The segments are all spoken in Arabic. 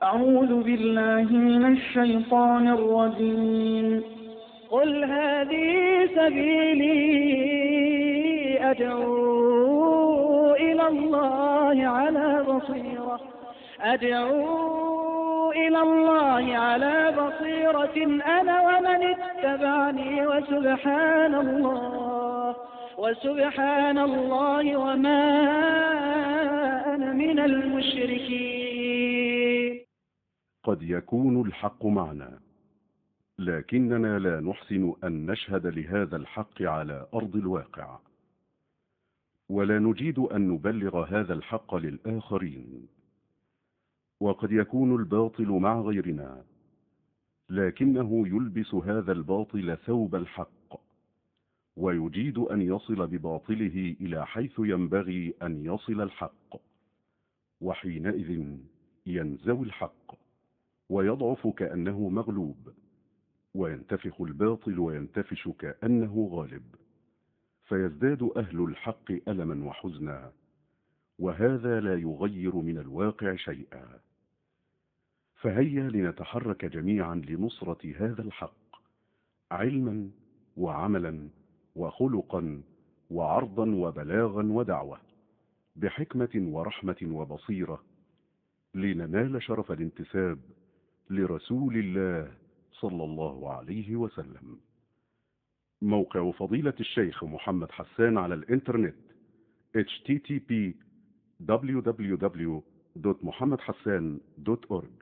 أعوذ بالله من الشيطان الرجيم. قل هذه سبيلي أدعو إلى الله على بصيرة أنا ومن اتبعني وسبحان الله وما أنا من المشركين. قد يكون الحق معنا، لكننا لا نحسن أن نشهد لهذا الحق على أرض الواقع، ولا نجيد أن نبلغ هذا الحق للآخرين. وقد يكون الباطل مع غيرنا، لكنه يلبس هذا الباطل ثوب الحق، ويجيد أن يصل بباطله إلى حيث ينبغي أن يصل الحق، وحينئذ ينزوي الحق ويضعف كأنه مغلوب، وينتفخ الباطل وينتفش كأنه غالب، فيزداد أهل الحق ألما وحزنا، وهذا لا يغير من الواقع شيئا. فهيا لنتحرك جميعا لنصرة هذا الحق، علما وعملا وخلقا وعرضا وبلاغا ودعوة، بحكمة ورحمة وبصيرة، لننال شرف الانتساب لرسول الله صلى الله عليه وسلم. موقع فضيلة الشيخ محمد حسان على الإنترنت http://www.muhammadhassan.org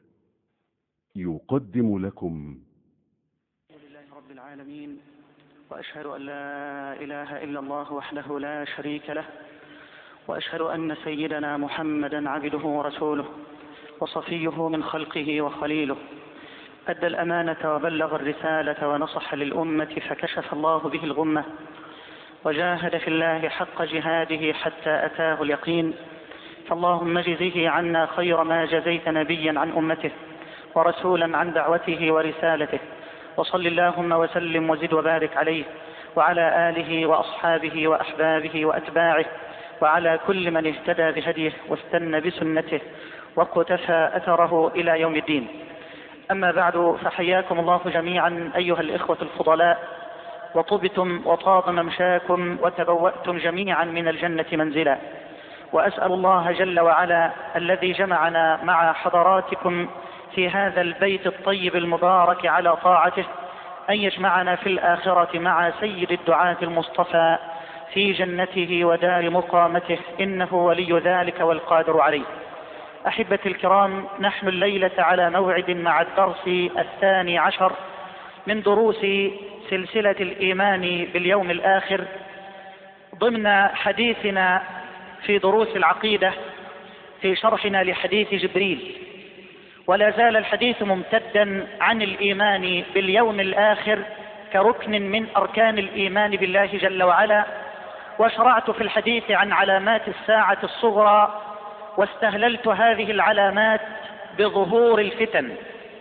يقدم لكم. لله رب العالمين، وأشهد أن لا إله إلا الله وحده لا شريك له، وأشهد أن سيدنا محمدا عبده ورسوله وصفيه من خلقه وخليله، أدى الأمانة وبلغ الرسالة ونصح للأمة فكشف الله به الغمة، وجاهد في الله حق جهاده حتى أتاه اليقين. فاللهم اجزه عنا خير ما جزيت نبيا عن أمته ورسولا عن دعوته ورسالته، وصل اللهم وسلم وزد وبارك عليه وعلى آله وأصحابه وأحبابه وأتباعه، وعلى كل من اهتدى بهديه واستنى بسنته وقتفى أثره إلى يوم الدين. أما بعد، فحياكم الله جميعا أيها الإخوة الفضلاء، وطبتم وطاب ممشاكم وتبوأتم جميعا من الجنة منزلا. وأسأل الله جل وعلا الذي جمعنا مع حضراتكم في هذا البيت الطيب المبارك على طاعته أن يجمعنا في الآخرة مع سيد الدعاة المصطفى في جنته ودار مقامته، إنه ولي ذلك والقادر عليه. أحبتي الكرام، نحن الليلة على موعد مع الدرس 12 من دروس سلسلة الإيمان باليوم الآخر، ضمن حديثنا في دروس العقيدة في شرحنا لحديث جبريل. ولا زال الحديث ممتدا عن الإيمان باليوم الآخر كركن من أركان الإيمان بالله جل وعلا. وشرعت في الحديث عن علامات الساعة الصغرى، واستهللت هذه العلامات بظهور الفتن،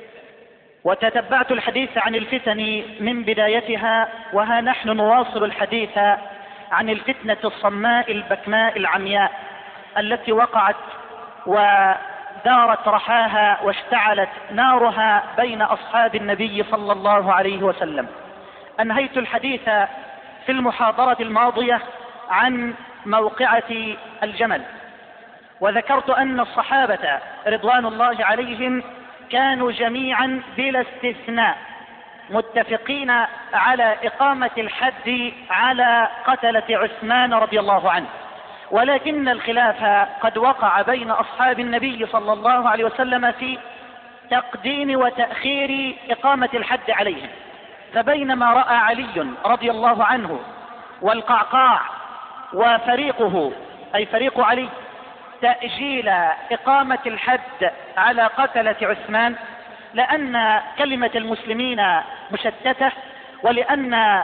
وتتبعت الحديث عن الفتن من بدايتها، وها نحن نواصل الحديث عن الفتنة الصماء البكماء العمياء التي وقعت ودارت رحاها واشتعلت نارها بين أصحاب النبي صلى الله عليه وسلم. أنهيت الحديث في المحاضرة الماضية عن موقعة الجمل، وذكرت أن الصحابة رضوان الله عليهم كانوا جميعا بلا استثناء متفقين على إقامة الحد على قتلة عثمان رضي الله عنه، ولكن الخلاف قد وقع بين أصحاب النبي صلى الله عليه وسلم في تقديم وتأخير إقامة الحد عليهم. فبينما رأى علي رضي الله عنه والقعقاع وفريقه، أي فريق علي، تأجيل إقامة الحد على قتلة عثمان، لأن كلمة المسلمين مشتتة، ولأن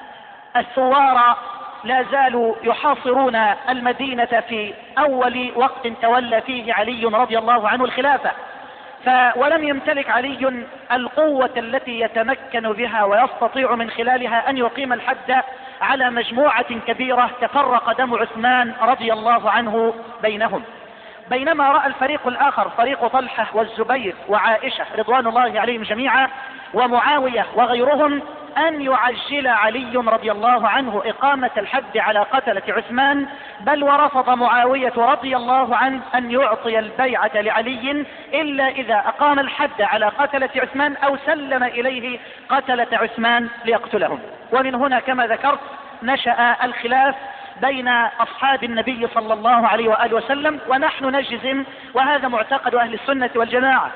الثوار لا زالوا يحاصرون المدينة في أول وقت تولى فيه علي رضي الله عنه الخلافة، ولم يمتلك علي القوة التي يتمكن بها ويستطيع من خلالها أن يقيم الحد على مجموعة كبيرة تفرق دم عثمان رضي الله عنه بينهم. بينما رأى الفريق الآخر فريق طلحة والزبير وعائشة رضوان الله عليهم جميعا ومعاوية وغيرهم أن يعجل علي رضي الله عنه إقامة الحد على قتلة عثمان، بل ورفض معاوية رضي الله عنه أن يعطي البيعة لعلي إلا إذا أقام الحد على قتلة عثمان أو سلم إليه قتلة عثمان ليقتلهم. ومن هنا كما ذكرت نشأ الخلاف بين أصحاب النبي صلى الله عليه وآله وسلم، ونحن نجزم وهذا معتقد أهل السنة والجماعة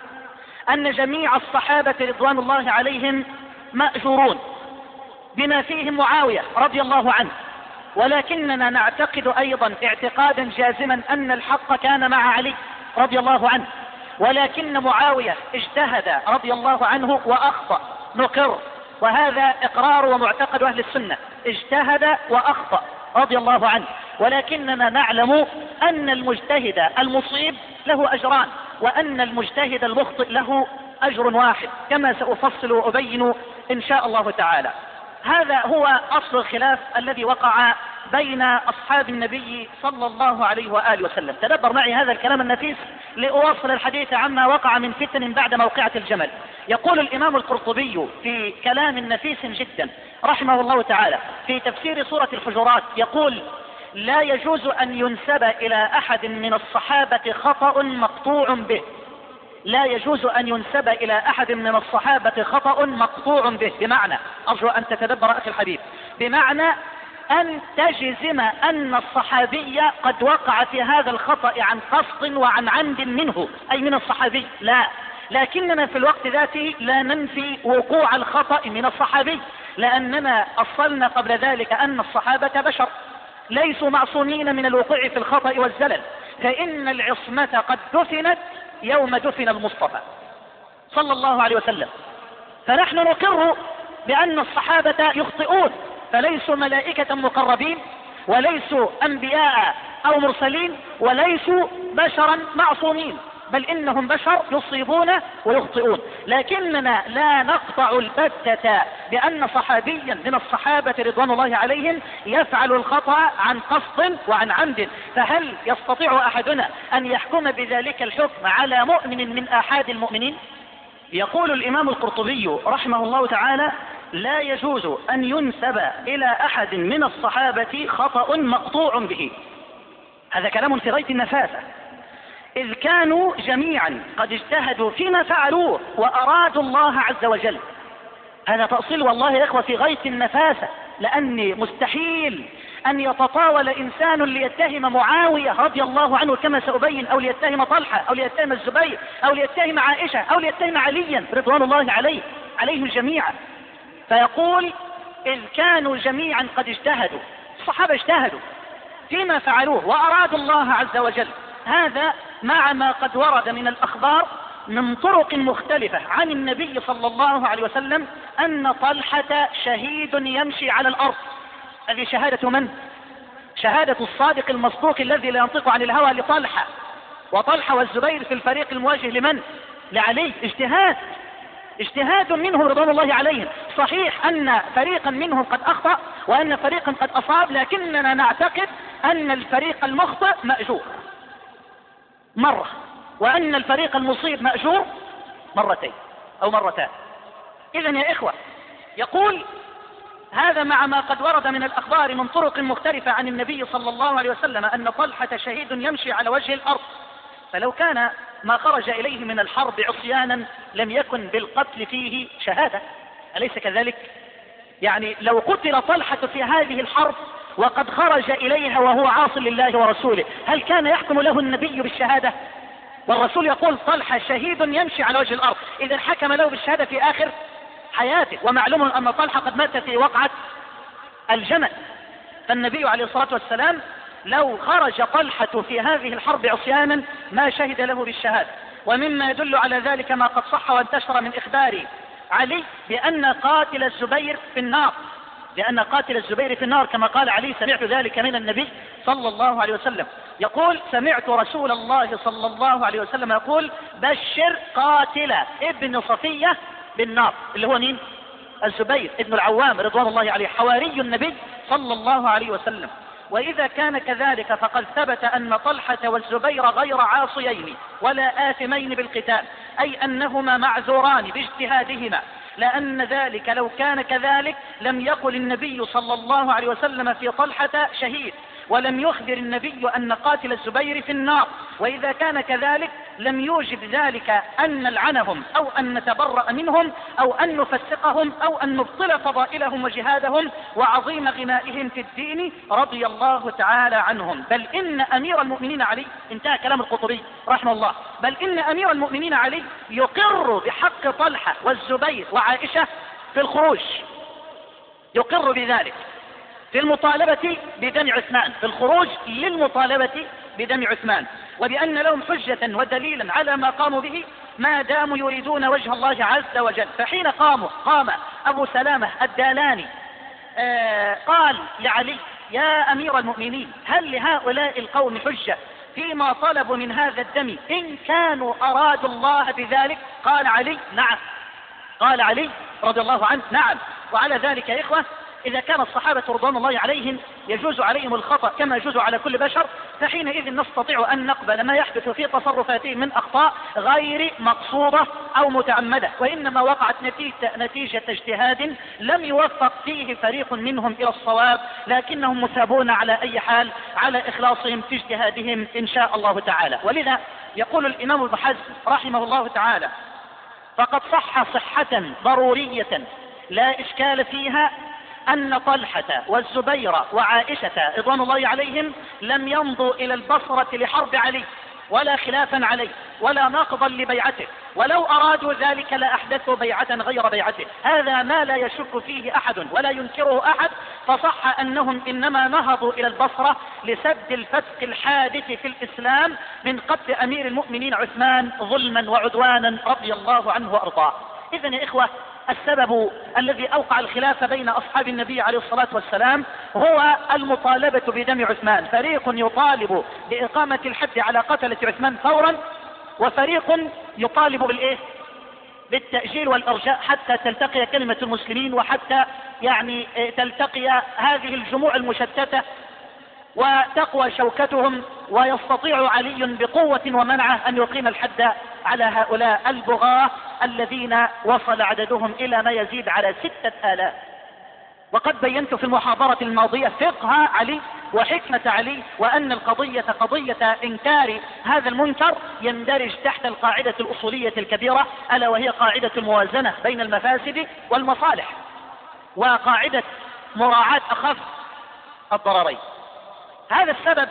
أن جميع الصحابة رضوان الله عليهم مأجورون بما فيهم معاوية رضي الله عنه، ولكننا نعتقد أيضا اعتقادا جازما أن الحق كان مع علي رضي الله عنه، ولكن معاوية اجتهد رضي الله عنه وأخطأ، نقر، وهذا إقرار ومعتقد أهل السنة، اجتهد وأخطأ رضي الله عنه، ولكننا نعلم أن المجتهد المصيب له أجران، وأن المجتهد المخطئ له أجر واحد، كما سأفصل وأبين إن شاء الله تعالى. هذا هو أصل الخلاف الذي وقع بين أصحاب النبي صلى الله عليه وآله وسلم. تدبر معي هذا الكلام النفيس لأواصل الحديث عما وقع من فتن بعد موقعة الجمل. يقول الإمام القرطبي في كلام نفيس جدا رحمه الله تعالى في تفسير سورة الحجرات، يقول: لا يجوز أن ينسب إلى أحد من الصحابة خطأ مقطوع به. لا يجوز أن ينسب إلى أحد من الصحابة خطأ مقطوع به، بمعنى، أرجو أن تتدبر أخي الحبيب، بمعنى أن تجزم أن الصحابي قد وقع في هذا الخطأ عن قصد وعن عمد منه، أي من الصحابي، لا، لكننا في الوقت ذاته لا ننفي وقوع الخطأ من الصحابي، لأننا أصلنا قبل ذلك أن الصحابة بشر ليسوا معصومين من الوقوع في الخطأ والزلل، فإن العصمة قد دفنت يوم دفن المصطفى صلى الله عليه وسلم، فنحن نقر بأن الصحابة يخطئون، فليسوا ملائكة مقربين وليسوا أنبياء أو مرسلين وليسوا بشرا معصومين، بل إنهم بشر يصيبون ويخطئون، لكننا لا نقطع البتة بأن صحابيا من الصحابة رضوان الله عليهم يفعل الخطأ عن قصد وعن عمد. فهل يستطيع أحدنا أن يحكم بذلك الحكم على مؤمن من آحاد المؤمنين؟ يقول الإمام القرطبي رحمه الله تعالى: لا يجوز أن ينسب إلى أحد من الصحابة خطأ مقطوع به. هذا كلام في غاية النفاسة، إذ كانوا جميعا قد اجتهدوا فيما فعلوه وأرادوا الله عز وجل. هذا تأصيل والله يا إخوة في غاية النفاسة، لأني مستحيل أن يتطاول إنسان ليتهم معاوية رضي الله عنه كما سأبين، أو ليتهم طلحة، أو ليتهم الزبير، أو ليتهم عائشة، أو ليتهم عليا رضوان الله عليهم جميعا. فيقول: إذ كانوا جميعا قد اجتهدوا، الصحابة اجتهدوا فيما فعلوه وأرادوا الله عز وجل. هذا مع ما قد ورد من الأخبار من طرق مختلفة عن النبي صلى الله عليه وسلم أن طلحة شهيد يمشي على الأرض. هذه شهادة من؟ شهادة الصادق المصدوق الذي لا ينطق عن الهوى لطلحة، وطلحة والزبير في الفريق المواجه لمن؟ لعلي. اجتهاد منهم رضوان الله عليهم. صحيح أن فريقا منهم قد أخطأ وأن فريقا قد أصاب، لكننا نعتقد أن الفريق المخطئ مأجور مرة، وأن الفريق المصيب مأجور مرتين أو مرتان. إذن يا إخوة، يقول: هذا مع ما قد ورد من الأخبار من طرق مختلفة عن النبي صلى الله عليه وسلم أن طلحة شهيد يمشي على وجه الأرض، فلو كان ما خرج إليه من الحرب عصيانا لم يكن بالقتل فيه شهادة، أليس كذلك؟ يعني لو قتل طلحة في هذه الحرب وقد خرج إليها وهو عاص لله ورسوله، هل كان يحكم له النبي بالشهادة؟ والرسول يقول: طلحة شهيد يمشي على وجه الأرض، إذا حكم له بالشهادة في آخر حياته. ومعلوم أن طلحة قد مات في وقعة الجمل، فالنبي عليه الصلاة والسلام لو خرج طلحة في هذه الحرب عصيانا ما شهد له بالشهادة. ومما يدل على ذلك ما قد صح وانتشر من إخبار علي بأن قاتل الزبير في النار، لأن قاتل الزبير في النار كما قال علي: سمعت ذلك من النبي صلى الله عليه وسلم. يقول: سمعت رسول الله صلى الله عليه وسلم يقول: بشر قاتل ابن صفية بالنار، اللي هو مين؟ الزبير ابن العوام رضوان الله عليه، حواري النبي صلى الله عليه وسلم. وإذا كان كذلك فقد ثبت أن طلحة والزبير غير عاصيين ولا آثمين بالقتال، أي أنهما معذوران باجتهادهما، لأن ذلك لو كان كذلك لم يقل النبي صلى الله عليه وسلم في طلحة شهيد، ولم يخبر النبي أن قاتل الزبير في النار. وإذا كان كذلك لم يوجب ذلك أن نلعنهم أو أن نتبرأ منهم أو أن نفسقهم أو أن نبطل فضائلهم وجهادهم وعظيم غنائهم في الدين رضي الله تعالى عنهم. بل إن أمير المؤمنين علي، انتهى كلام القطبي رحمه الله، بل إن أمير المؤمنين علي يقر بحق طلحة والزبير وعائشة في الخروج، يقر بذلك في المطالبة بدم عثمان، في الخروج للمطالبة بدم عثمان، وبأن لهم حجة ودليلا على ما قاموا به ما داموا يريدون وجه الله عز وجل. فحين قام أبو سلامة الدالاني قال لعلي: يا أمير المؤمنين، هل لهؤلاء القوم حجة فيما طلبوا من هذا الدم إن كانوا أرادوا الله بذلك؟ قال علي: نعم. قال علي رضي الله عنه: نعم. وعلى ذلك يا إخوة، إذا كان الصحابة رضوان الله عليهم يجوز عليهم الخطأ كما يجوز على كل بشر، فحينئذ نستطيع أن نقبل ما يحدث في تصرفاتهم من أخطاء غير مقصودة أو متعمدة، وإنما وقعت نتيجة اجتهاد لم يوفق فيه فريق منهم إلى الصواب، لكنهم مثابون على أي حال على إخلاصهم في اجتهادهم إن شاء الله تعالى. ولذا يقول الإمام ابن حزم رحمه الله تعالى: فقد صح صحة ضرورية لا إشكال فيها أن طلحة والزبير وعائشة رضوان الله عليهم لم يمضوا إلى البصرة لحرب علي ولا خلافا عليه ولا نقضا لبيعته، ولو أرادوا ذلك لأحدثوا بيعة غير بيعته. هذا ما لا يشك فيه أحد ولا ينكره أحد. فصح أنهم إنما نهضوا إلى البصرة لسد الفتك الحادث في الإسلام من قتل أمير المؤمنين عثمان ظلما وعدوانا رضي الله عنه وأرضاه. إذن يا إخوة، السبب الذي أوقع الخلاف بين أصحاب النبي عليه الصلاة والسلام هو المطالبة بدم عثمان. فريق يطالب بإقامة الحد على قتلة عثمان فورا، وفريق يطالب بالإيه؟ بالتأجيل والإرجاء حتى تلتقي كلمة المسلمين، وحتى تلتقي هذه الجموع المشتتة وتقوى شوكتهم، ويستطيع علي بقوة ومنعه أن يقيم الحد على هؤلاء البغاة الذين وصل عددهم إلى ما يزيد على 6000. وقد بينت في المحاضرة الماضية فقه علي وحكمة علي، وأن القضية قضية إنكار هذا المنكر يندرج تحت القاعدة الأصولية الكبيرة، ألا وهي قاعدة الموازنة بين المفاسد والمصالح، وقاعدة مراعاة أخف الضررين. هذا السبب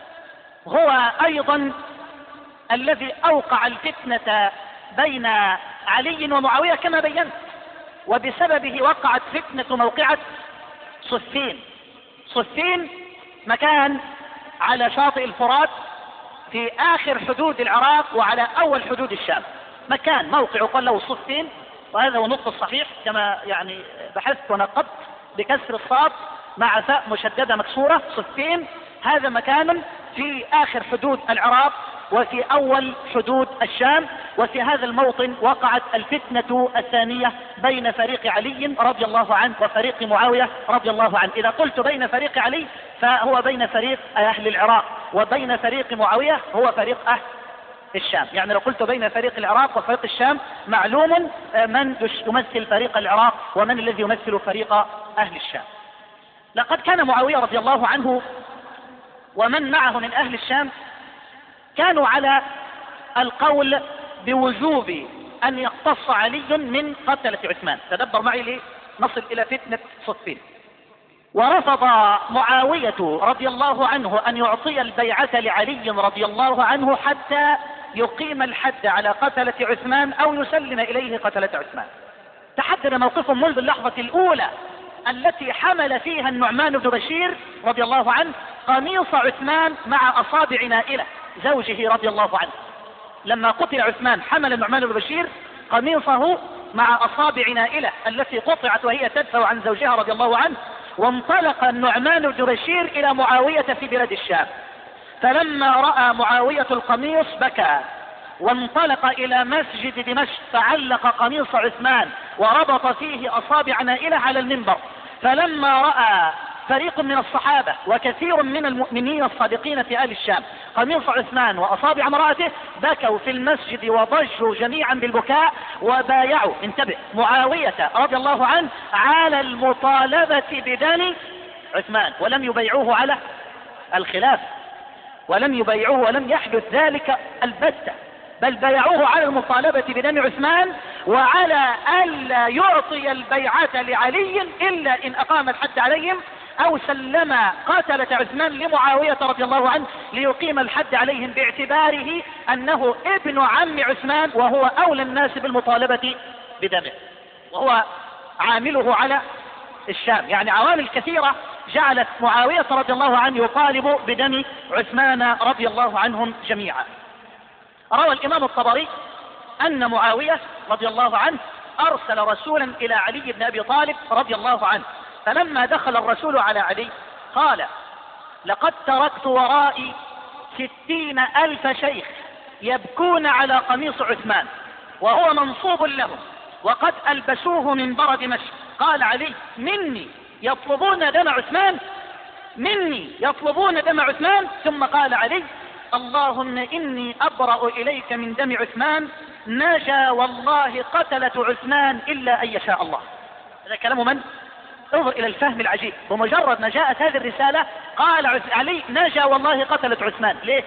هو أيضا الذي أوقع الفتنة بين علي ومعاوية كما بينت، وبسببه وقعت فتنة موقعة صفين. صفين مكان على شاطئ الفرات في آخر حدود العراق وعلى أول حدود الشام، مكان موقع قال له صفين، وهذا هو النطق الصحيح كما بحثت ونقبت بكسر الصاد مع فاء مشددة مكسورة. صفين هذا مكان في آخر حدود العراق وفي أول حدود الشام، وفي هذا الموطن وقعت الفتنة الثانية بين فريق علي رضي الله عنه وفريق معاوية رضي الله عنه. إذا قلت بين فريق علي فهو بين فريق أهل العراق، وبين فريق معاوية هو فريق أهل الشام. يعني لو قلت بين فريق العراق وفريق الشام معلوم من يمثل فريق العراق ومن الذي يمثل فريق أهل الشام. لقد كان معاوية رضي الله عنه ومن معه من أهل الشام كانوا على القول بوجوب أن يقتص علي من قتلة عثمان. تدبر معي ليه نصل إلى فتنة صفين. ورفض معاوية رضي الله عنه أن يعطي البيعة لعلي رضي الله عنه حتى يقيم الحد على قتلة عثمان أو يسلم إليه قتلة عثمان. تحدد موقفهم منذ اللحظة الأولى التي حمل فيها النعمان بن بشير رضي الله عنه قميص عثمان مع أصابع نائلة زوجه رضي الله عنه. لما قتل عثمان حمل النعمان بن بشير قميصه مع أصابع نائلة التي قطعت وهي تدفع عن زوجها رضي الله عنه، وانطلق النعمان بن بشير إلى معاوية في بلاد الشام. فلما رأى معاوية القميص بكى، وانطلق إلى مسجد دمشق فعلق قميص عثمان وربط فيه أصابع نائلة على المنبر. فلما رأى فريق من الصحابة وكثير من المؤمنين الصادقين في أهل الشام قميص عثمان وأصابع امرأته بكوا في المسجد وضجوا جميعا بالبكاء وبايعوا، انتبه، معاوية رضي الله عنه على المطالبة بدم عثمان، ولم يبايعوه على الخلاف، ولم يبايعوه، ولم يحدث ذلك البتة، بل بايعوه على المطالبة بدم عثمان وعلى ألا يعطي البيعة لعلي إلا إن أقام الحد عليهم أو سلم قاتلة عثمان لمعاوية رضي الله عنه ليقيم الحد عليهم، باعتباره أنه ابن عم عثمان وهو أولى الناس بالمطالبة بدمه، وهو عامله على الشام. يعني عوامل كثيرة جعلت معاوية رضي الله عنه يطالب بدم عثمان رضي الله عنهم جميعا. روى الإمام الطبري أن معاوية رضي الله عنه أرسل رسولا إلى علي بن أبي طالب رضي الله عنه، فلما دخل الرسول على علي قال: لقد تركت ورائي 60,000 شيخ يبكون على قميص عثمان وهو منصوب لهم وقد ألبسوه من بر دمشق. قال علي: مني يطلبون دم عثمان، مني يطلبون دم عثمان. ثم قال علي: اللهم إني أبرأ إليك من دم عثمان، نجا والله قتلة عثمان إلا أن يشاء الله. هذا كلام من؟ انظر إلى الفهم العجيب. بمجرد ما جاءت هذه الرسالة قال علي: نجا والله قتلة عثمان. ليه؟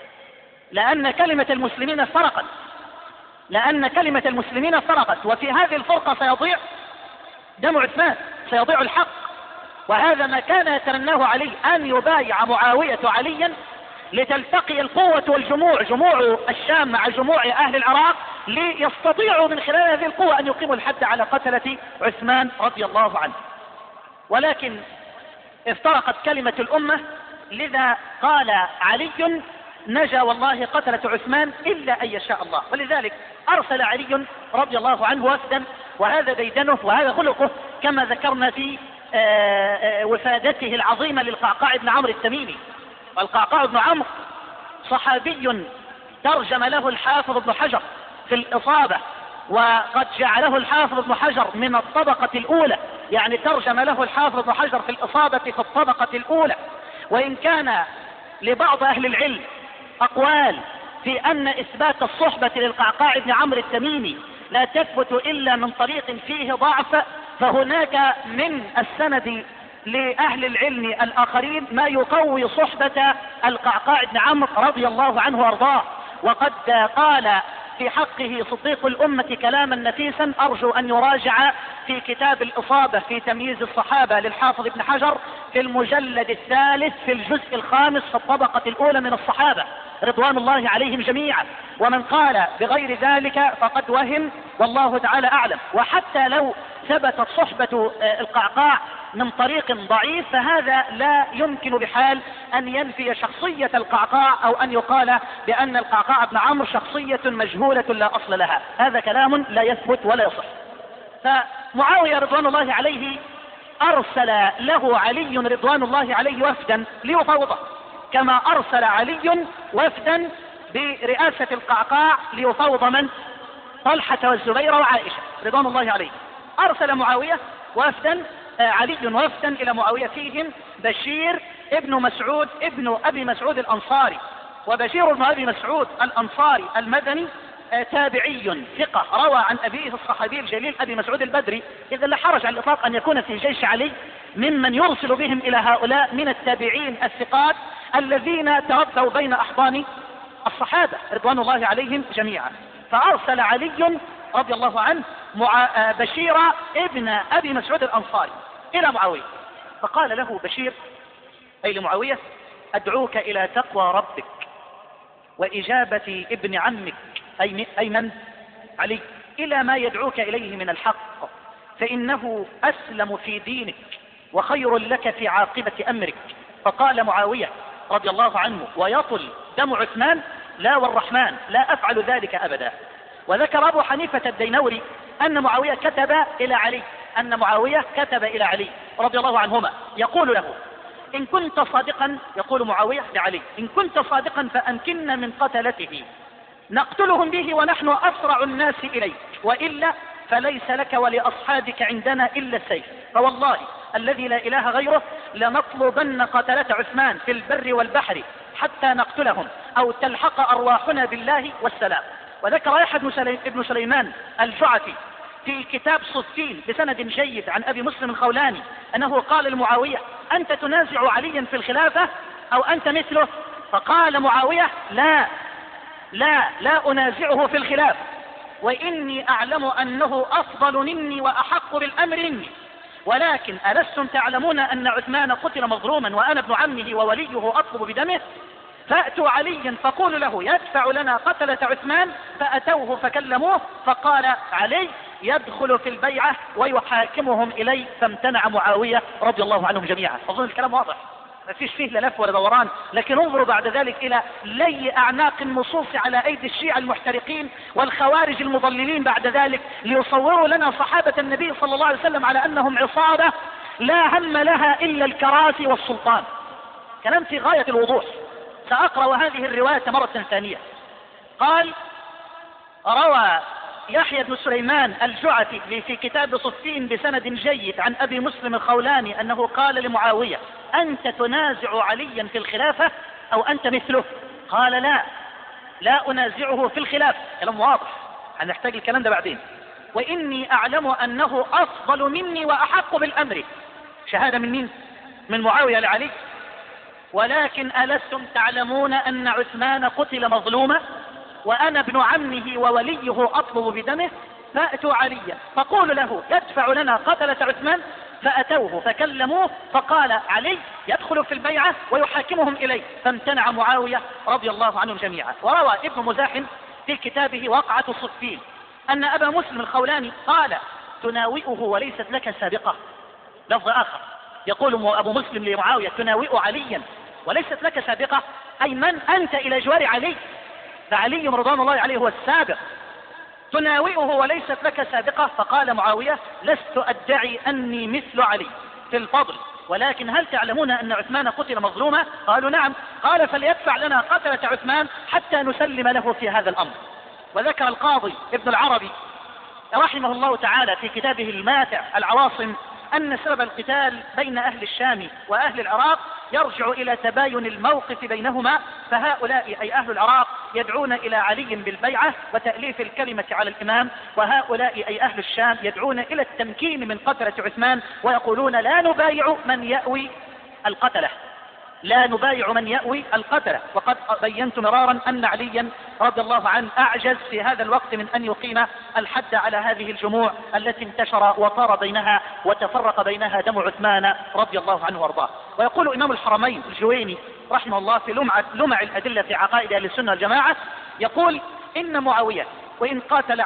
لأن كلمة المسلمين فرقت، لأن كلمة المسلمين فرقت، وفي هذه الفرقة سيضيع دم عثمان، سيضيع الحق. وهذا ما كان يتمناه علي، أن يبايع معاوية عليا لتلتقي القوة والجموع، جموع الشام مع جموع أهل العراق، ليستطيعوا من خلال هذه القوة أن يقيموا الحد على قتلة عثمان رضي الله عنه. ولكن افترقت كلمة الأمة، لذا قال علي: نجا والله قتلة عثمان إلا أن يشاء الله. ولذلك أرسل علي رضي الله عنه وفدا، وهذا ديدنه وهذا خلقه كما ذكرنا في وفادته العظيمة للقعقاع بن عمرو التميمي. والقعقاع بن عمرو صحابي ترجم له الحافظ ابن حجر في الإصابة، وقد جعله الحافظ ابن حجر من الطبقة الأولى، يعني ترجم له الحافظ ابن حجر في الإصابة في الطبقة الأولى. وإن كان لبعض أهل العلم أقوال في أن إثبات الصحبة للقعقاع بن عمرو التميمي لا تثبت إلا من طريق فيه ضعف، فهناك من السند لأهل العلم الآخرين ما يقوي صحبة القعقاع بن عمرو رضي الله عنه وارضاه. وقد قال في حقه صديق الأمة كلاما نفيسا أرجو أن يراجع في كتاب الإصابة في تمييز الصحابة للحافظ ابن حجر في المجلد الثالث في الجزء الخامس في الطبقة الأولى من الصحابة رضوان الله عليهم جميعا. ومن قال بغير ذلك فقد وهم، والله تعالى أعلم. وحتى لو ثبتت صحبة القعقاع من طريق ضعيف فهذا لا يمكن بحال أن ينفي شخصية القعقاع أو أن يقال بأن القعقاع بن عمرو شخصية مجهولة لا أصل لها. هذا كلام لا يثبت ولا يصح. فمعاوية رضوان الله عليه أرسل له علي رضوان الله عليه وفدا ليفاوضه، كما أرسل علي وفدا برئاسة القعقاع ليفاوض من؟ طلحة والزبير وعائشة رضوان الله عليه. أرسل معاوية وفدا، علي وفدا إلى معاوية فيهم بشير ابن مسعود ابن أبي مسعود الأنصاري. وبشير ابن أبي مسعود الأنصاري المدني تابعي ثقة روى عن أبيه الصحابي الجليل أبي مسعود البدري، إذا لا حرج على الإطلاق أن يكون في جيش علي ممن يرسل بهم إلى هؤلاء من التابعين الثقات الذين تربوا بين أحضان الصحابة رضوان الله عليهم جميعا. فأرسل علي رضي الله عنه بشير ابن أبي مسعود الأنصاري إلى معاوية، فقال له بشير أي لمعاوية: أدعوك إلى تقوى ربك وإجابة ابن عمك أي من؟ علي، إلى ما يدعوك إليه من الحق، فإنه أسلم في دينك وخير لك في عاقبة أمرك. فقال معاوية رضي الله عنه: ويطل دم عثمان؟ لا والرحمن لا أفعل ذلك أبدا. وذكر أبو حنيفة الدينوري أن معاوية كتب إلى علي، أن معاوية كتب إلى علي رضي الله عنهما يقول له: إن كنت صادقا، يقول معاوية لعلي: إن كنت صادقا فأمكننا من قتلته نقتلهم به ونحن أسرع الناس إليك، وإلا فليس لك ولأصحابك عندنا إلا السيف، فوالله الذي لا إله غيره لنطلبن قتلة عثمان في البر والبحر حتى نقتلهم أو تلحق أرواحنا بالله والسلام. وذكر يحيى بن سليمان الجعفي في كتاب صفين بسند جيد عن أبي مسلم الخولاني أنه قال لمعاوية: أنت تنازع عليا في الخلافة أو أنت مثله؟ فقال معاوية: لا أنازعه في الخلافة، وإني أعلم أنه أفضل مني وأحق بالأمر مني، ولكن ألستم تعلمون أن عثمان قتل مظلوما وأنا ابن عمه ووليه أطلب بدمه؟ فأتوا عليا فقولوا له يدفع لنا قتلة عثمان. فأتوه فكلموه فقال علي: يدخل في البيعة ويحاكمهم إلي. فامتنع معاوية رضي الله عنهم جميعا. أظن الكلام واضح، ما فيش فيه لا لف ولا دوران. لكن انظروا بعد ذلك إلى لي أعناق النصوص على أيدي الشيعة المحترقين والخوارج المضللين بعد ذلك ليصوروا لنا صحابة النبي صلى الله عليه وسلم على أنهم عصابة لا هم لها إلا الكراسي والسلطان. كلام في غاية الوضوح. سأقرأ هذه الرواية مرة ثانية. قال: روى يحيى بن سليمان الجعفي في كتاب صفين بسند جيد عن أبي مسلم الخولاني أنه قال لمعاوية: أنت تنازع عليا في الخلافة أو أنت مثله؟ قال: لا أنازعه في الخلافة. كلام واضح، هنحتاج الكلام ده بعدين. وإني أعلم أنه أفضل مني وأحق بالأمر. شهادة من مين؟ من معاوية لعلي. ولكن ألستم تعلمون أن عثمان قتل مظلوما وأنا ابن عمه ووليه أطلب بدمه؟ فأتوا عليا فقولوا له يدفع لنا قتلة عثمان. فأتوه فكلموه فقال علي: يدخل في البيعة ويحاكمهم إليه. فامتنع معاوية رضي الله عنهم جميعا. وروى ابن مزاحم في كتابه وقعة الصفين أن أبا مسلم الخولاني قال: تناوئه وليست لك سابقة. لفظ آخر يقول أبو مسلم لمعاوية: تناوئ عليا وليست لك سابقة، أي من أنت إلى جوار علي؟ فعلي رضوان الله عليه هو السابق. تناوئه وليست لك سابقة. فقال معاوية: لست أدعي أني مثل علي في الفضل، ولكن هل تعلمون أن عثمان قتل مظلوما؟ قالوا: نعم. قال: فليدفع لنا قتلة عثمان حتى نسلم له في هذا الأمر. وذكر القاضي ابن العربي رحمه الله تعالى في كتابه الماتع العواصم أن سبب القتال بين أهل الشام وأهل العراق يرجع إلى تباين الموقف بينهما، فهؤلاء أي أهل العراق يدعون إلى علي بالبيعة وتأليف الكلمة على الإمام، وهؤلاء أي أهل الشام يدعون إلى التمكين من قتلة عثمان ويقولون: لا نبايع من يأوي القتلة، لا نبايع من يأوي القتلة. وقد بينت مرارا أن عليا رضي الله عنه أعجز في هذا الوقت من أن يقيم الحد على هذه الجموع التي انتشر وطار بينها وتفرق بينها دم عثمان رضي الله عنه وارضاه. ويقول إمام الحرمين الجويني رحمه الله في لمع الأدلة في عقائد أهل السنة والجماعة، يقول: إن معاوية وإن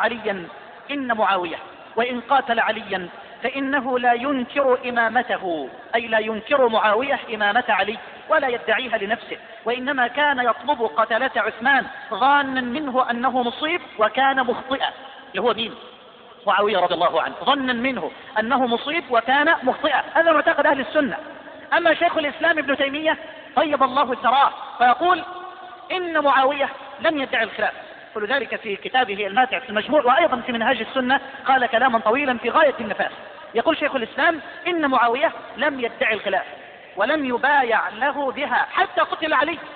قاتل عليا فإنه لا ينكر إمامته، أي لا ينكر معاوية إمامة علي ولا يدعيها لنفسه، وإنما كان يطلب قتلة عثمان ظانا منه أنه مصيب وكان مخطئا. اللي هو مين؟ معاوية رضي الله عنه، ظنا منه أنه مصيب وكان مخطئا. هذا معتقد أهل السنة. أما شيخ الإسلام ابن تيمية طيب الله ثراه فيقول: إن معاوية لم يدعي الخلاف. ولذلك في كتابه الماتع في المجموع وأيضا في منهاج السنة قال كلاما طويلا في غاية النفاس. يقول شيخ الإسلام: إن معاوية لم يدعي الخلاف ولم يبايع له بها حتى قتل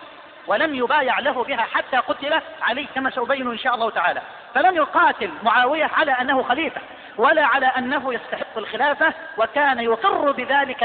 علي، كما سأبين إن شاء الله تعالى. فلم يقاتل معاوية على أنه خليفة ولا على أنه يستحق الخلافة، وكان يقر بذلك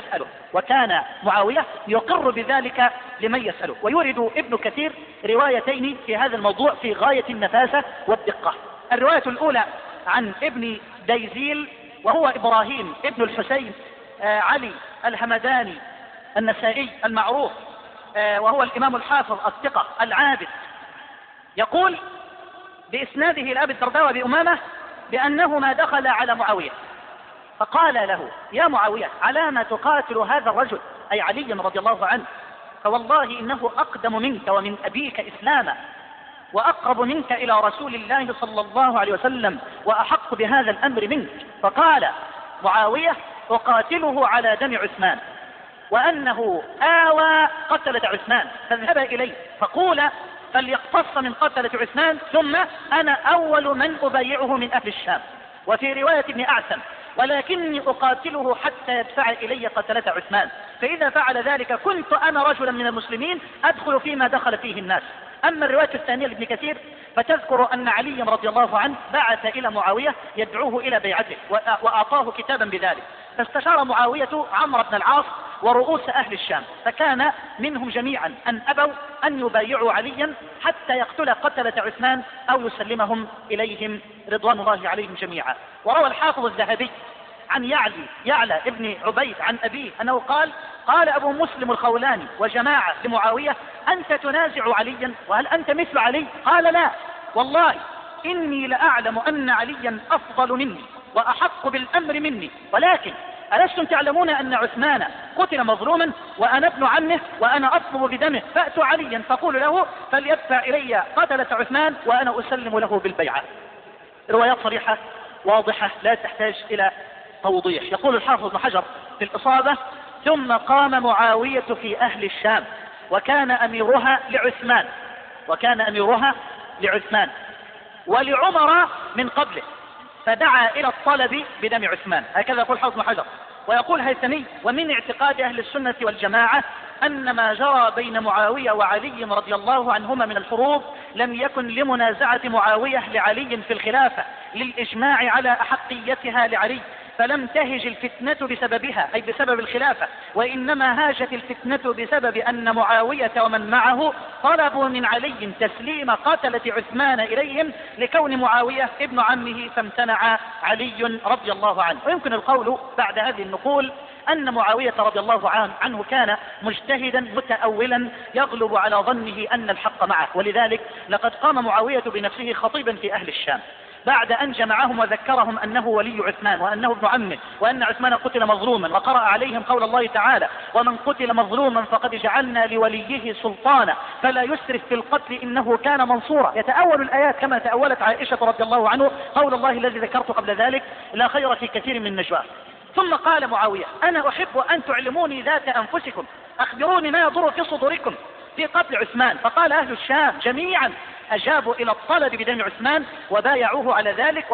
لمن يسأله. ويورد ابن كثير روايتين في هذا الموضوع في غاية النفاسة والدقة. الرواية الأولى عن ابن ديزيل وهو إبراهيم ابن الحسين علي الهمداني النسائي المعروف، وهو الإمام الحافظ الثقة العابد، يقول بإسناده لأبي الدرداء وبأمامة بأنهما دخل على معاوية فقال له: يا معاوية، على ما تقاتل هذا الرجل، أي علي رضي الله عنه، فوالله إنه أقدم منك ومن أبيك إسلاما وأقرب منك إلى رسول الله صلى الله عليه وسلم وأحق بهذا الأمر منك. فقال معاوية: أقاتله على دم عثمان، وأنه آوى قتلة عثمان، فاذهب إليه فقولا فليقتص من قتلة عثمان، ثم أنا أول من أبايعه من أهل الشام. وفي رواية ابن أعسم: ولكني أقاتله حتى يدفع إلي قتلة عثمان، فإذا فعل ذلك كنت أنا رجلا من المسلمين أدخل فيما دخل فيه الناس. أما الرواية الثانية لابن كثير فتذكر أن علي رضي الله عنه بعث إلى معاوية يدعوه إلى بيعته وأعطاه كتابا بذلك، فاستشار معاوية عمرو بن العاص ورؤوس أهل الشام، فكان منهم جميعا أن أبوا أن يبايعوا عليا حتى يقتل قتلة عثمان أو يسلمهم إليهم رضوان الله عليهم جميعا. وروى الحافظ الذهبي عن يعلى ابن عبيد عن أبيه أنه قال أبو مسلم الخولاني وجماعة لمعاوية: أنت تنازع عليا وهل أنت مثل علي؟ قال: لا والله إني لأعلم أن عليا أفضل مني وأحق بالأمر مني، ولكن ألستم تعلمون أن عثمان قتل مظلوما وأنا ابن عمه وأنا أطلب بدمه، فأتوا عليا فقول له فليدفع إلي قتلة عثمان وأنا أسلم له بالبيعة. روايات صريحة واضحة لا تحتاج إلى توضيح. يقول الحافظ ابن حجر في الإصابة: ثم قام معاوية في أهل الشام وكان أميرها لعثمان ولعمر من قبله، فدعا إلى الطلب بدم عثمان. هكذا يقول الحافظ ابن حجر. ويقول هيثمي: ومن اعتقاد أهل السنة والجماعة أن ما جرى بين معاوية وعلي رضي الله عنهما من الحروب لم يكن لمنازعة معاوية لعلي في الخلافة للإجماع على أحقيتها لعلي، فلم تهج الفتنة بسببها أي بسبب الخلافة، وإنما هاجت الفتنة بسبب أن معاوية ومن معه طلبوا من علي تسليم قتلة عثمان إليهم لكون معاوية ابن عمه، فامتنع علي رضي الله عنه. ويمكن القول بعد هذه النقول أن معاوية رضي الله عنه كان مجتهدا متأولا يغلب على ظنه أن الحق معه، ولذلك لقد قام معاوية بنفسه خطيبا في أهل الشام بعد أن جمعهم وذكرهم أنه ولي عثمان وأنه ابن عمه وأن عثمان قتل مظلوما، وقرأ عليهم قول الله تعالى: ومن قتل مظلوما فقد جعلنا لوليه سلطانا فلا يسرف في القتل إنه كان منصورا. يتأول الآيات كما تأولت عائشة رضي الله عنه قول الله الذي ذكرت قبل ذلك: لا خير في كثير من نجواه. ثم قال معاوية: أنا أحب أن تعلموني ذات أنفسكم، أخبروني ما يضر في صدوركم في قتل عثمان. فقال أهل الشام جميعا أجابوا إلى الطلب بدم عثمان وبايعوه على ذلك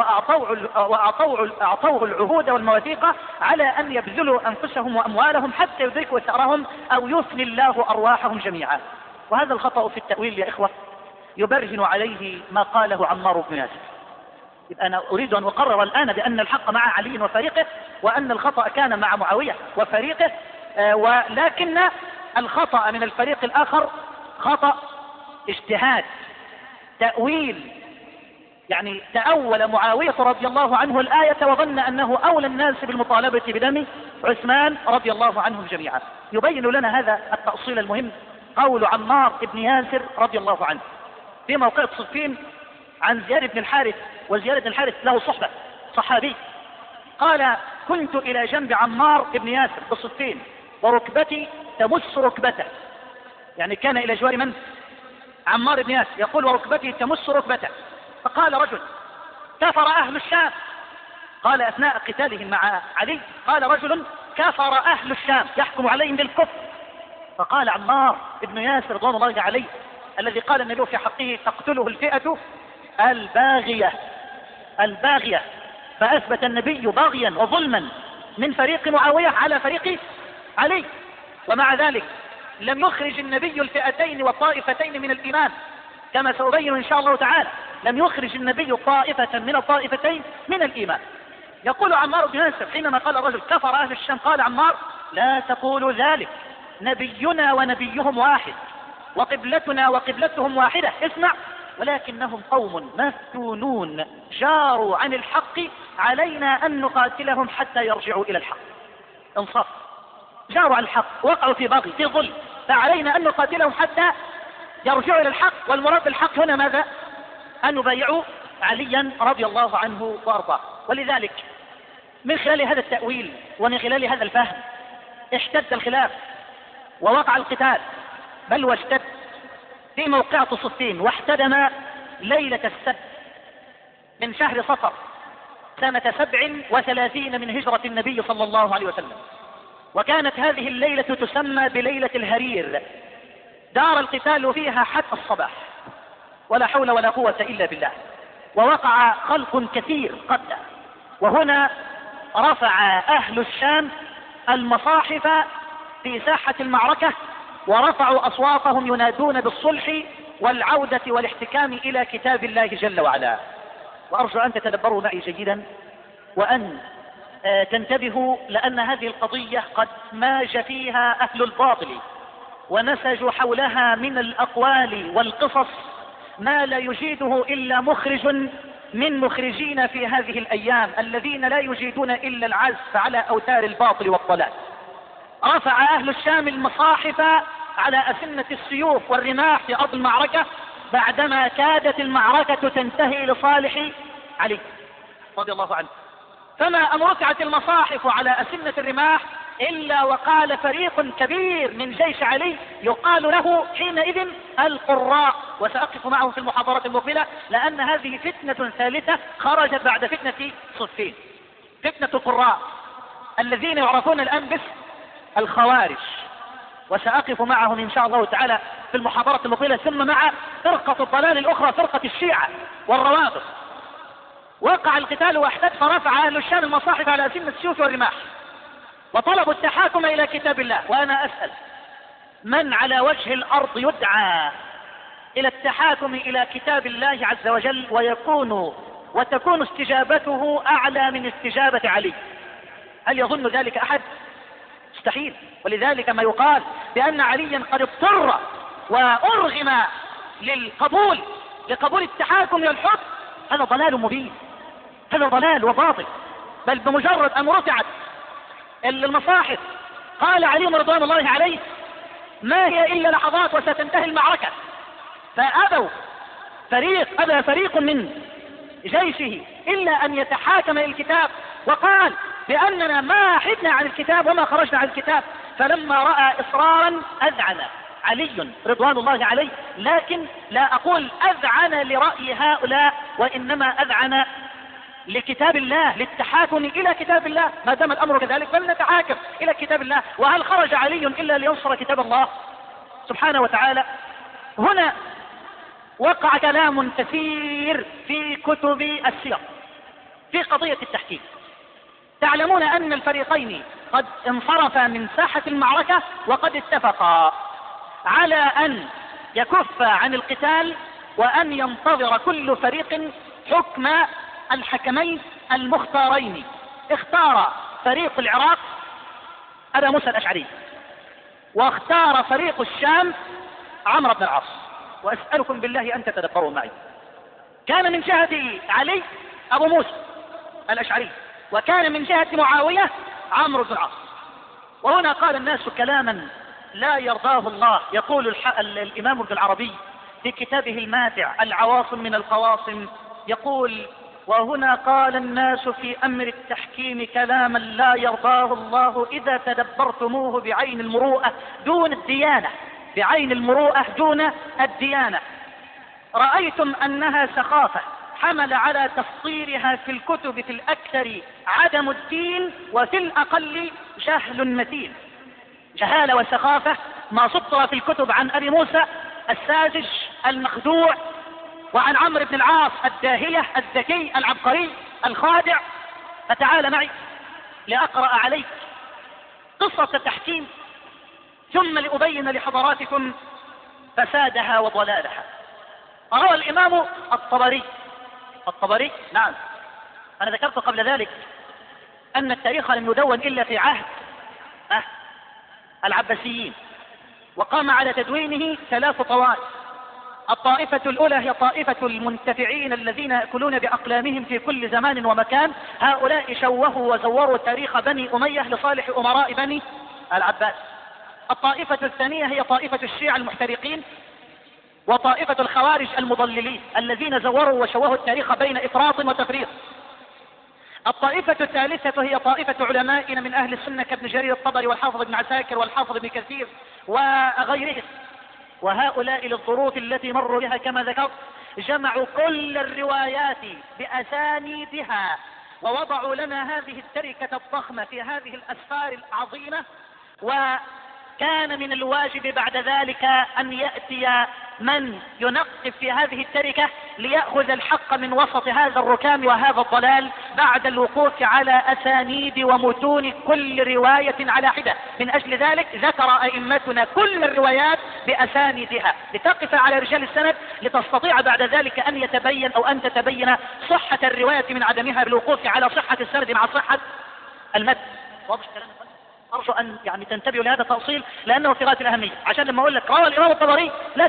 وأعطوه العهود والمواثيق على أن يبذلوا أنفسهم وأموالهم حتى يدركوا ثأرهم أو يفني الله أرواحهم جميعا. وهذا الخطأ في التأويل يا إخوة يبرهن عليه ما قاله عمار بن ياسر. يبقى أنا أريد أن أقرر الآن بأن الحق مع علي وفريقه وأن الخطأ كان مع معاوية وفريقه، ولكن الخطأ من الفريق الآخر خطأ اجتهاد تأويل، يعني تأول معاوية رضي الله عنه الآية وظن أنه أولى الناس بالمطالبة بدم عثمان رضي الله عنهم جميعا. يبين لنا هذا التأصيل المهم قول عمار بن ياسر رضي الله عنه في موقعة صفين عن زياد بن الحارث، وزياد بن الحارث له صحبة صحابي، قال: كنت إلى جنب عمار بن ياسر بصفين وركبتي تمس ركبته، يعني كان إلى جوار من؟ عمار بن ياسر. يقول: وركبتي تمس ركبته. فقال رجل: كفر أهل الشام. قال أثناء قتالهم مع علي: قال رجل: كفر أهل الشام، يحكم عليهم بالكفر. فقال عمار بن ياسر رضوان الله عليه الذي قال النبي في حقه: تقتله الفئة الباغية، فأثبت النبي باغيا وظلما من فريق معاوية على فريق علي، ومع ذلك لم يخرج النبي الفئتين والطائفتين من الإيمان كما سأبين إن شاء الله تعالى، لم يخرج النبي طائفة من الطائفتين من الإيمان. يقول عمار بن ياسر حينما قال الرجل: كفر أهل الشام، قال عمار: لا تقولوا ذلك، نبينا ونبيهم واحد وقبلتنا وقبلتهم واحدة، اسمع: ولكنهم قوم مفتونون جاروا عن الحق، علينا أن نقاتلهم حتى يرجعوا إلى الحق. انصاف، جاروا عن الحق، وقعوا في باغي في ظلم، فعلينا أن نقاتلهم حتى يرجعوا إلى الحق. والمراد بالحق هنا ماذا؟ أن يبايعوا عليا رضي الله عنه وأرضاه. ولذلك من خلال هذا التأويل ومن خلال هذا الفهم اشتد الخلاف ووقع القتال، بل واشتد في موقعة صفين، واحتدم ليلة السبت من شهر صفر سنة 37 من هجرة النبي صلى الله عليه وسلم. وكانت هذه الليلة تسمى بليلة الهرير، دار القتال فيها حتى الصباح، ولا حول ولا قوة إلا بالله. ووقع خلق كثير قد، وهنا رفع أهل الشام المصاحف في ساحة المعركة، ورفعوا أصواتهم ينادون بالصلح والعودة والاحتكام إلى كتاب الله جل وعلا. وأرجو أن تتدبروا معي جيدا وأن تنتبهوا، لأن هذه القضية قد ماج فيها أهل الباطل ونسجوا حولها من الأقوال والقصص ما لا يجيده إلا مخرج من مخرجين في هذه الأيام الذين لا يجيدون إلا العزف على أوتار الباطل والضلال. رفع أهل الشام المصاحف على أسنة السيوف والرماح في أرض المعركة بعدما كادت المعركة تنتهي لصالح علي رضي الله عنه. فما أن رفعت المصاحف على أسنة الرماح إلا وقال فريق كبير من جيش علي يقال له حينئذ القراء، وسأقف معهم في المحاضرة المقبلة، لأن هذه فتنة ثالثة خرجت بعد فتنة صفين، فتنة القراء الذين يعرفون الآن باسم الخوارج، وسأقف معهم إن شاء الله تعالى في المحاضرة المقبلة، ثم مع فرقة الضلال الأخرى فرقة الشيعة والروافض. وقع القتال واحتد، فرفع أهل الشام المصاحف على أسنة السيوف والرماح وطلبوا التحاكم إلى كتاب الله. وأنا أسأل من على وجه الأرض يدعى إلى التحاكم إلى كتاب الله عز وجل وتكون استجابته أعلى من استجابة علي؟ هل يظن ذلك أحد؟ مستحيل. ولذلك ما يقال بأن عليا قد اضطر وأرغم لقبول التحاكم إلى الحكم، هذا ضلال مبين، هذا ضلال وباطل. بل بمجرد أن رفعت المصاحف قال علي رضوان الله عليه ما هي إلا لحظات وستنتهي المعركة، فأبى فريق من جيشه إلا أن يتحاكم إلى الكتاب، وقال بأننا ما حدنا عن الكتاب وما خرجنا عن الكتاب. فلما رأى إصرارا أذعن علي رضوان الله عليه، لكن لا أقول أذعن لرأي هؤلاء، وإنما أذعن لكتاب الله، للتحاكم إلى كتاب الله. ما دام الأمر كذلك فلنتحاكم إلى كتاب الله. وهل خرج علي إلا لينصر كتاب الله سبحانه وتعالى؟ هنا وقع كلام كثير في كتب السير في قضية التحكيم. تعلمون أن الفريقين قد انصرفا من ساحة المعركة وقد اتفقا على أن يكف عن القتال وأن ينتظر كل فريق حكم الحكمين المختارين. اختار فريق العراق أبا موسى الأشعري، واختار فريق الشام عمرو بن العاص. وأسألكم بالله أن تتدبروا معي، كان من جهة علي أبو موسى الأشعري، وكان من جهة معاوية عمرو بن العاص. وهنا قال الناس كلاما لا يرضاه الله. يقول الإمام ابن العربي في كتابه الماتع العواصم من القواصم، يقول وهنا قال الناس في أمر التحكيم كلاما لا يرضاه الله إذا تدبرتموه بعين المروءة دون الديانة، بعين المروءة دون الديانة. رأيتم أنها سخافة حمل على تفطيرها في الكتب في الأكثر عدم الدين، وفي الأقل جهل متين. جهالة وسخافة ما سطر في الكتب عن أبي موسى الساذج المخدوع، وعن عمرو بن العاص الداهية الذكي العبقري الخادع. فتعال معي لأقرأ عليك قصة تحكيم، ثم لأبين لحضراتكم فسادها وضلالها. روى الإمام الطبري نعم، أنا ذكرت قبل ذلك أن التاريخ لم يدون إلا في عهد العباسيين، وقام على تدوينه 3 طوائف. الطائفة الأولى هي طائفة المنتفعين الذين يأكلون بأقلامهم في كل زمان ومكان. هؤلاء شوهوا وزوروا تاريخ بني أمية لصالح أمراء بني العباس. الطائفة الثانية هي طائفة الشيعة المحترقين، وطائفة الخوارج المضللين الذين زوروا وشوهوا التاريخ بين إفراط وتفريط. الطائفة الثالثة هي طائفة علمائنا من أهل السنة كابن جرير الطبري والحافظ ابن عساكر والحافظ ابن كثير وغيرهم. وهؤلاء للظروف التي مروا بها كما ذكرت جمعوا كل الروايات بأسانيدها، ووضعوا لنا هذه التركة الضخمة في هذه الأسفار العظيمة. وكان من الواجب بعد ذلك أن يأتي من ينقب في هذه التركة ليأخذ الحق من وسط هذا الركام وهذا الضلال بعد الوقوف على أسانيد ومتون كل رواية على حدة. من أجل ذلك ذكر أئمتنا كل الروايات بأسانيدها لتقف على رجال السند، لتستطيع بعد ذلك أن يتبين أو أن تتبين صحة الرواية من عدمها بالوقوف على صحة السند مع صحة المتن. واضح كلام؟ أرجو أن يعني تنتبهوا لهذا التأصيل لأنه في غاية الأهمية، عشان لما أقول لك روى الإمام الطبري لا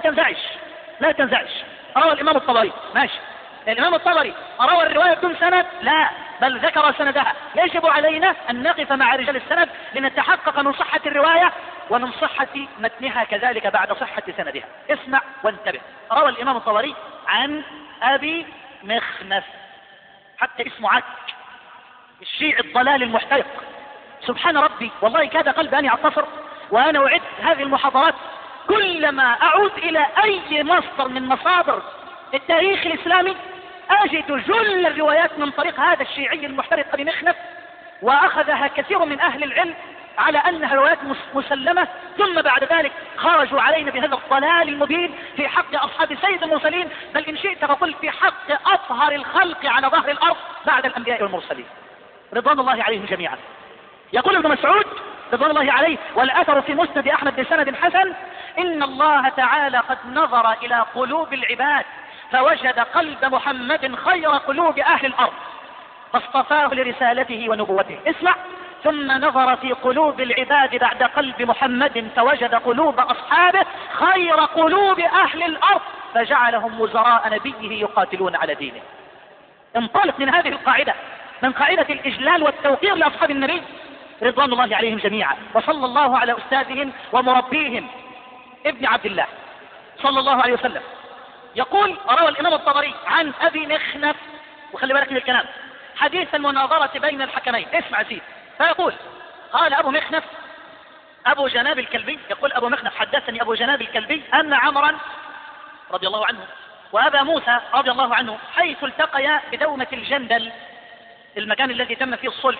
تنزعج. روى الإمام الطبري ماشي، الإمام الطبري روى الرواية بدون سند؟ لا، بل ذكر سندها. يجب علينا أن نقف مع رجال السند لنتحقق من صحة الرواية ومن صحة متنها كذلك بعد صحة سندها. اسمع وانتبه. روى الإمام الطبري عن أبي مخنف، حتى اسمه عك، الشيعي الضلال المحترق. سبحان ربي، والله كاد قلبي أن يعتصر وأنا أعد هذه المحاضرات. كلما أعود إلى أي مصدر من مصادر التاريخ الإسلامي أجد جل الروايات من طريق هذا الشيعي المحترق أبي مخنف، وأخذها كثير من أهل العلم على أنها روايات مسلمة، ثم بعد ذلك خرجوا علينا بهذا الضلال المبين في حق أصحاب سيد المرسلين، بل إن شئت فقل في حق أطهر الخلق على ظهر الأرض بعد الأنبياء والمرسلين رضوان الله عليهم جميعا. يقول ابن مسعود رضوان الله عليه، والأثر في مسند أحمد بسند حسن: إن الله تعالى قد نظر إلى قلوب العباد فوجد قلب محمد خير قلوب أهل الأرض فاصطفاه لرسالته ونبوته. اسمع: ثم نظر في قلوب العباد بعد قلب محمد فوجد قلوب أصحابه خير قلوب أهل الأرض فجعلهم وزراء نبيه يقاتلون على دينه. انطلق من هذه القاعدة، من قاعدة الإجلال والتوقير لأصحاب النبي رضوان الله عليهم جميعا. وصلى الله على أستاذهم ومربيهم ابن عبد الله صلى الله عليه وسلم. يقول: روى الإمام الطبري عن أبي مخنف، وخلي بالك من الكلام، حديث المناظرة بين الحكمين. اسمع زيد. فيقول: قال أبو مخنف أبو جناب الكلبي، يقول أبو مخنف: حدثني أبو جناب الكلبي أن عمرا رضي الله عنه وأبا موسى رضي الله عنه حيث التقيا بدومة الجندل، المكان الذي تم فيه الصلح،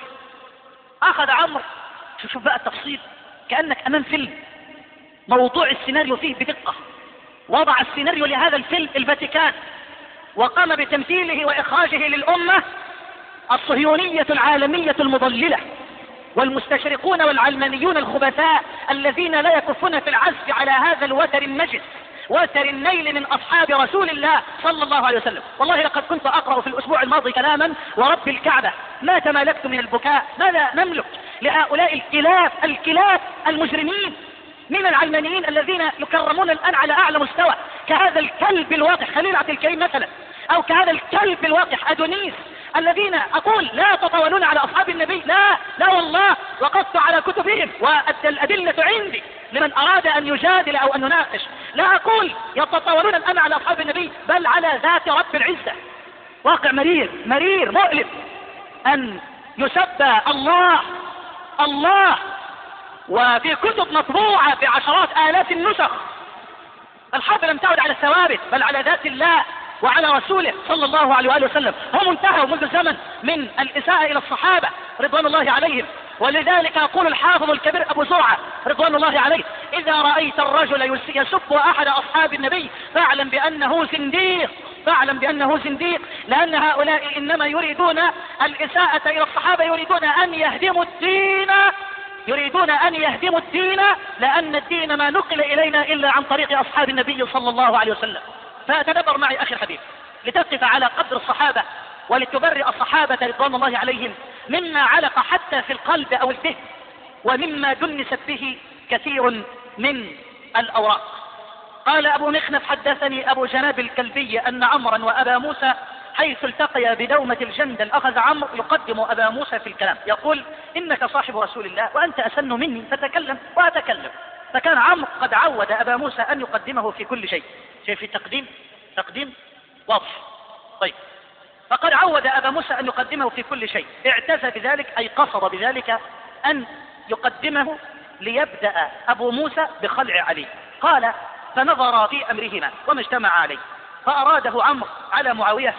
أخذ عمرو، شوف بقى التفصيل كأنك أمام فيلم، موضوع السيناريو فيه بدقة، وضع السيناريو لهذا الفيلم الفاتيكان، وقام بتمثيله وإخراجه للأمة الصهيونية العالمية المضللة والمستشرقون والعلمانيون الخبثاء الذين لا يكفون في العزف على هذا الوتر النجس، وتر النيل من أصحاب رسول الله صلى الله عليه وسلم. والله لقد كنت أقرأ في الأسبوع الماضي كلاما ورب الكعبة ما تمالكت من البكاء. ماذا نملك لهؤلاء الكلاب المجرمين من العلمانيين الذين يكرمون الآن على أعلى مستوى، كهذا الكلب الواقح خليل عبد الكريم مثلا، أو كهذا الكلب الواقح أدونيس، الذين أقول لا يتطاولون على أصحاب النبي، لا والله، وقفت على كتبهم والأدلة عندي لمن أراد أن يجادل أو أن يناقش. لا أقول يتطاولون الآن على أصحاب النبي، بل على ذات رب العزة. واقع مرير مؤلم أن يسبى الله وفي كتب مطبوعة بعشرات آلاف النسخ. الحرب لم تعد على الثوابت بل على ذات الله وعلى رسوله صلى الله عليه وآله وسلم. هم انتهوا منذ زمن من الإساءة إلى الصحابة رضوان الله عليهم. ولذلك يقول الحافظ الكبير أبو زرعة رضوان الله عليه: إذا رأيت الرجل يسب أحد أصحاب النبي فاعلم بأنه زنديق، لأن هؤلاء إنما يريدون الإساءة إلى الصحابة، يريدون أن يهدموا الدين، لأن الدين ما نقل إلينا إلا عن طريق أصحاب النبي صلى الله عليه وسلم. فتدبر معي أخي الحبيب لتقف على قدر الصحابة ولتبرئ الصحابة رضوان الله عليهم مما علق حتى في القلب أو الذهن، ومما دنست به كثير من الأوراق. قال أبو مخنف: حدثني أبو جناب الكلبي أن عمرا وأبا موسى حيث التقيا بدومة الجندل. أخذ عمرو يقدم أبا موسى في الكلام، يقول: إنك صاحب رسول الله وأنت أسن مني فتكلم وأتكلم. فكان عمرو قد عود أبا موسى أن يقدمه في كل شيء. في تقديم واضح. طيب، فقد عود أبا موسى أن يقدمه في كل شيء. اعتزى بذلك، أي قصد بذلك أن يقدمه ليبدأ أبو موسى بخلع علي. قال: فنظر في أمرهما وما اجتمع عليه، فأراده عمرو على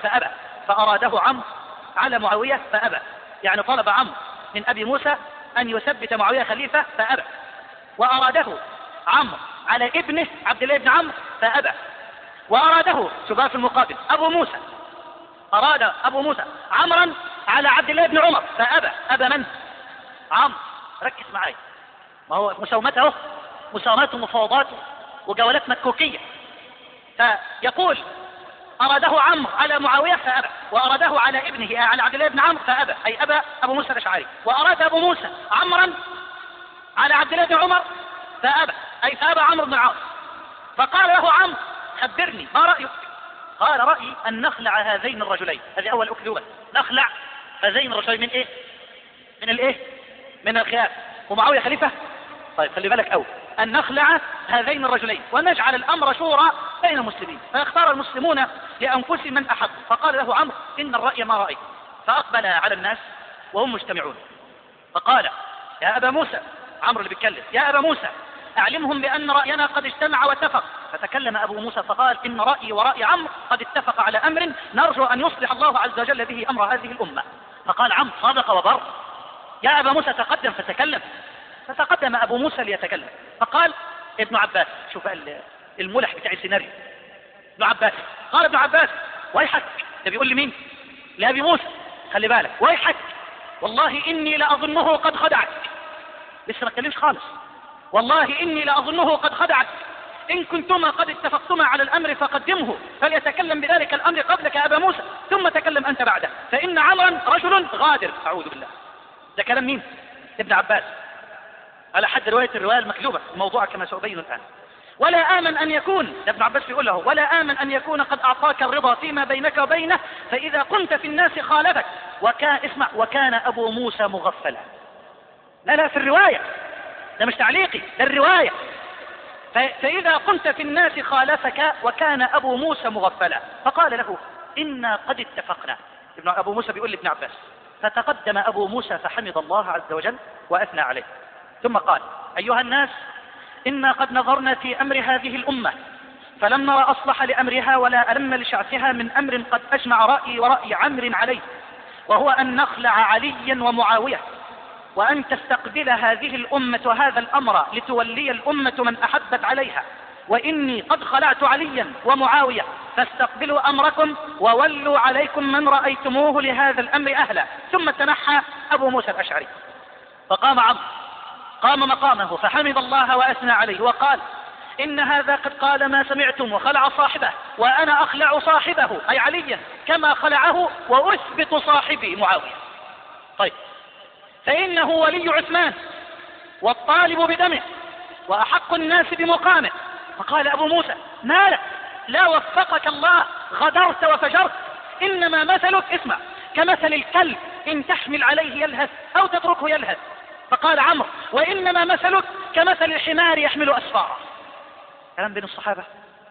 معاوية فأبى. يعني طلب عمرو من أبي موسى أن يثبت معاوية خليفة فأبى، وأراده عمرو على ابنه عبد الله بن عمرو فأبى، وأراده شباب في المقابل أبو موسى، أراد أبو موسى عمرا على عبد الله بن عمر فأبى. أبى من؟ عمرو. ركز معي، ما هو مساومته مساومات ومفاوضات وجولات مكوكية. فيقول أراده عمرو على معاوية فأبى، وأراده على ابنه على عبد الله بن عمرو فأبى، أي أبى أبو موسى الأشعري. وأراد أبو موسى عمرا على عبد الله بن عمر فأبى، أي فأبى عمرو بن العاص. فقال له عمرو خبرني ما رأيك؟ قال رأيي أن نخلع هذين الرجلين. هذه أول أكذوبة، نخلع هذين الرجلين من إيه؟ من الإيه؟ من الخيار. ومعاوية خليفة. طيب خلي بالك أول، أن نخلع هذين الرجلين ونجعل الأمر شورى بين المسلمين، فيختار المسلمون لأنفسهم من أحب. فقال له عمرو إن الرأي ما رأيت. فأقبل على الناس وهم مجتمعون فقال يا أبا موسى، عمرو اللي بيتكلم، يا أبا موسى أعلمهم بأن رأينا قد اجتمع واتفق. فتكلم أبو موسى فقال إن رأيي ورأي عمرو قد اتفق على أمر نرجو أن يصلح الله عز وجل به أمر هذه الأمة. فقال عمرو صادق وبر، يا أبا موسى تقدم فتكلم. فتقدم أبو موسى ليتكلم فقال ابن عباس، شوف الملح بتاع السيناريو، ابن عباس قال ابن عباس ويحك. ده بيقول لي مين؟ لأبي موسى، خلي بالك، ويحك والله إني لأظنه قد خدعك. لسه ما اتكلمش خالص. والله إني لأظنه قد خدعك، إن كنتما قد اتفقتما على الأمر فقدمه، فليتكلم بذلك الأمر قبلك أبا موسى ثم تكلم أنت بعده، فإن عمرا رجل غادر. أعوذ بالله. ده كلام مين؟ ابن عباس على حد الرواية المكذوبة الموضوع كما سأبين الآن. ولا آمن أن يكون، ده ابن عباس بيقول له، ولا آمن أن يكون قد أعطاك الرضا فيما بينك وبينه، فإذا كنت في الناس خالفك. اسمع، وكان أبو موسى مغفلا. لا في الرواية، ده مش تعليقي، ده الرواية. فإذا كنت في الناس خالفك وكان أبو موسى مغفلا. فقال له إنا قد اتفقنا. أبو موسى بيقول لابن عباس، فتقدم أبو موسى فحمد الله عز وجل وأثنى عليه، ثم قال أيها الناس إنا قد نظرنا في أمر هذه الأمة فلم نرى أصلح لأمرها ولا ألم لشعثها من أمر قد أجمع رأيي ورأي عمرو عليه، وهو أن نخلع عليا ومعاوية، وأن تستقبل هذه الأمة هذا الأمر لتولي الأمة من أحبت عليها، وإني قد خلعت عليا ومعاوية، فاستقبلوا أمركم وولوا عليكم من رأيتموه لهذا الأمر أهلا. ثم تنحى أبو موسى الأشعري فقام عمرو، قام مقامه فحمد الله وأثنى عليه وقال إن هذا قد قال ما سمعتم وخلع صاحبه، وأنا أخلع صاحبه أي عليا كما خلعه وأثبت صاحبي معاوية. طيب فإنه ولي عثمان والطالب بدمه وأحق الناس بمقامه. فقال أبو موسى مالك؟ لا وفقك الله، غدرت وفجرت، إنما مثلك، اسمع، كمثل الكلب إن تحمل عليه يلهث أو تتركه يلهث. فقال عمرو وإنما مثلك كمثل الحمار يحمل أسفارا. كلام بين الصحابة.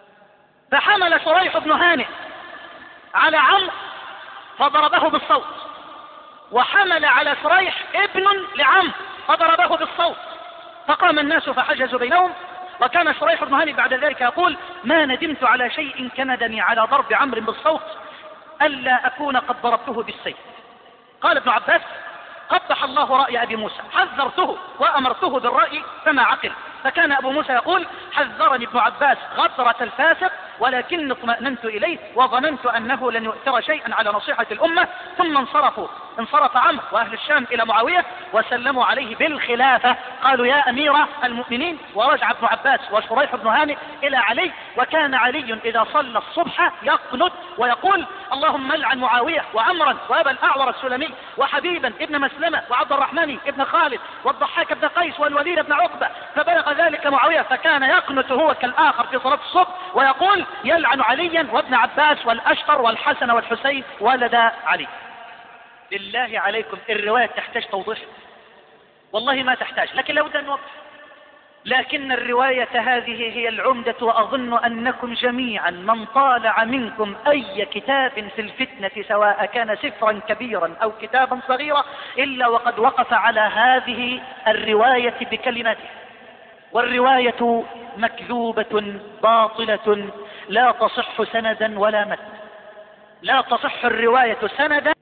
فحمل شريح بن هانئ على عمرو فضربه بالصوت، وحمل على شريح ابن لعمرو فضربه بالصوت، فقام الناس فحجزوا بينهم. وكان شريح بن هانئ بعد ذلك يقول ما ندمت على شيء كندني على ضرب عمرو بالصوت ألا أكون قد ضربته بالسيف. قال ابن عباس قبح الله رأي أبي موسى، حذرته وأمرته بالرأي فما عقل. فكان أبو موسى يقول حذرني ابن عباس غدرة الفاسق ولكن اطمأننت إليه وظننت أنه لن يؤثر شيئا على نصيحة الأمة. ثم انصرف عمرو وأهل الشام إلى معاوية وسلموا عليه بالخلافة، قالوا يا أمير المؤمنين. ورجع ابن عباس وشريح بن هانئ إلى علي، وكان علي إذا صلى الصبح يقنت ويقول اللهم لعن معاوية وعمرا وأبا الأعور السلمي وحبيبا ابن مسلمة وعبد الرحمن ابن خالد والضحاك بن قيس والوليد بن عقبة. فبلغ ذلك معاوية فكان يقنت هو كالآخر في صلاة الصبح ويقول يلعن عليا وابن عباس والأشقر والحسن والحسين ولد علي. بالله عليكم الرواية تحتاج توضيح؟ والله ما تحتاج، لكن لابد أن نوضح. لكن الرواية هذه هي العمدة، وأظن أنكم جميعا من طالع منكم أي كتاب في الفتنة سواء كان سفرا كبيرا أو كتابا صغيرا إلا وقد وقف على هذه الرواية بكلماته. والرواية مكذوبة باطلة لا تصح سندا ولا متن، لا تصح الرواية سندا.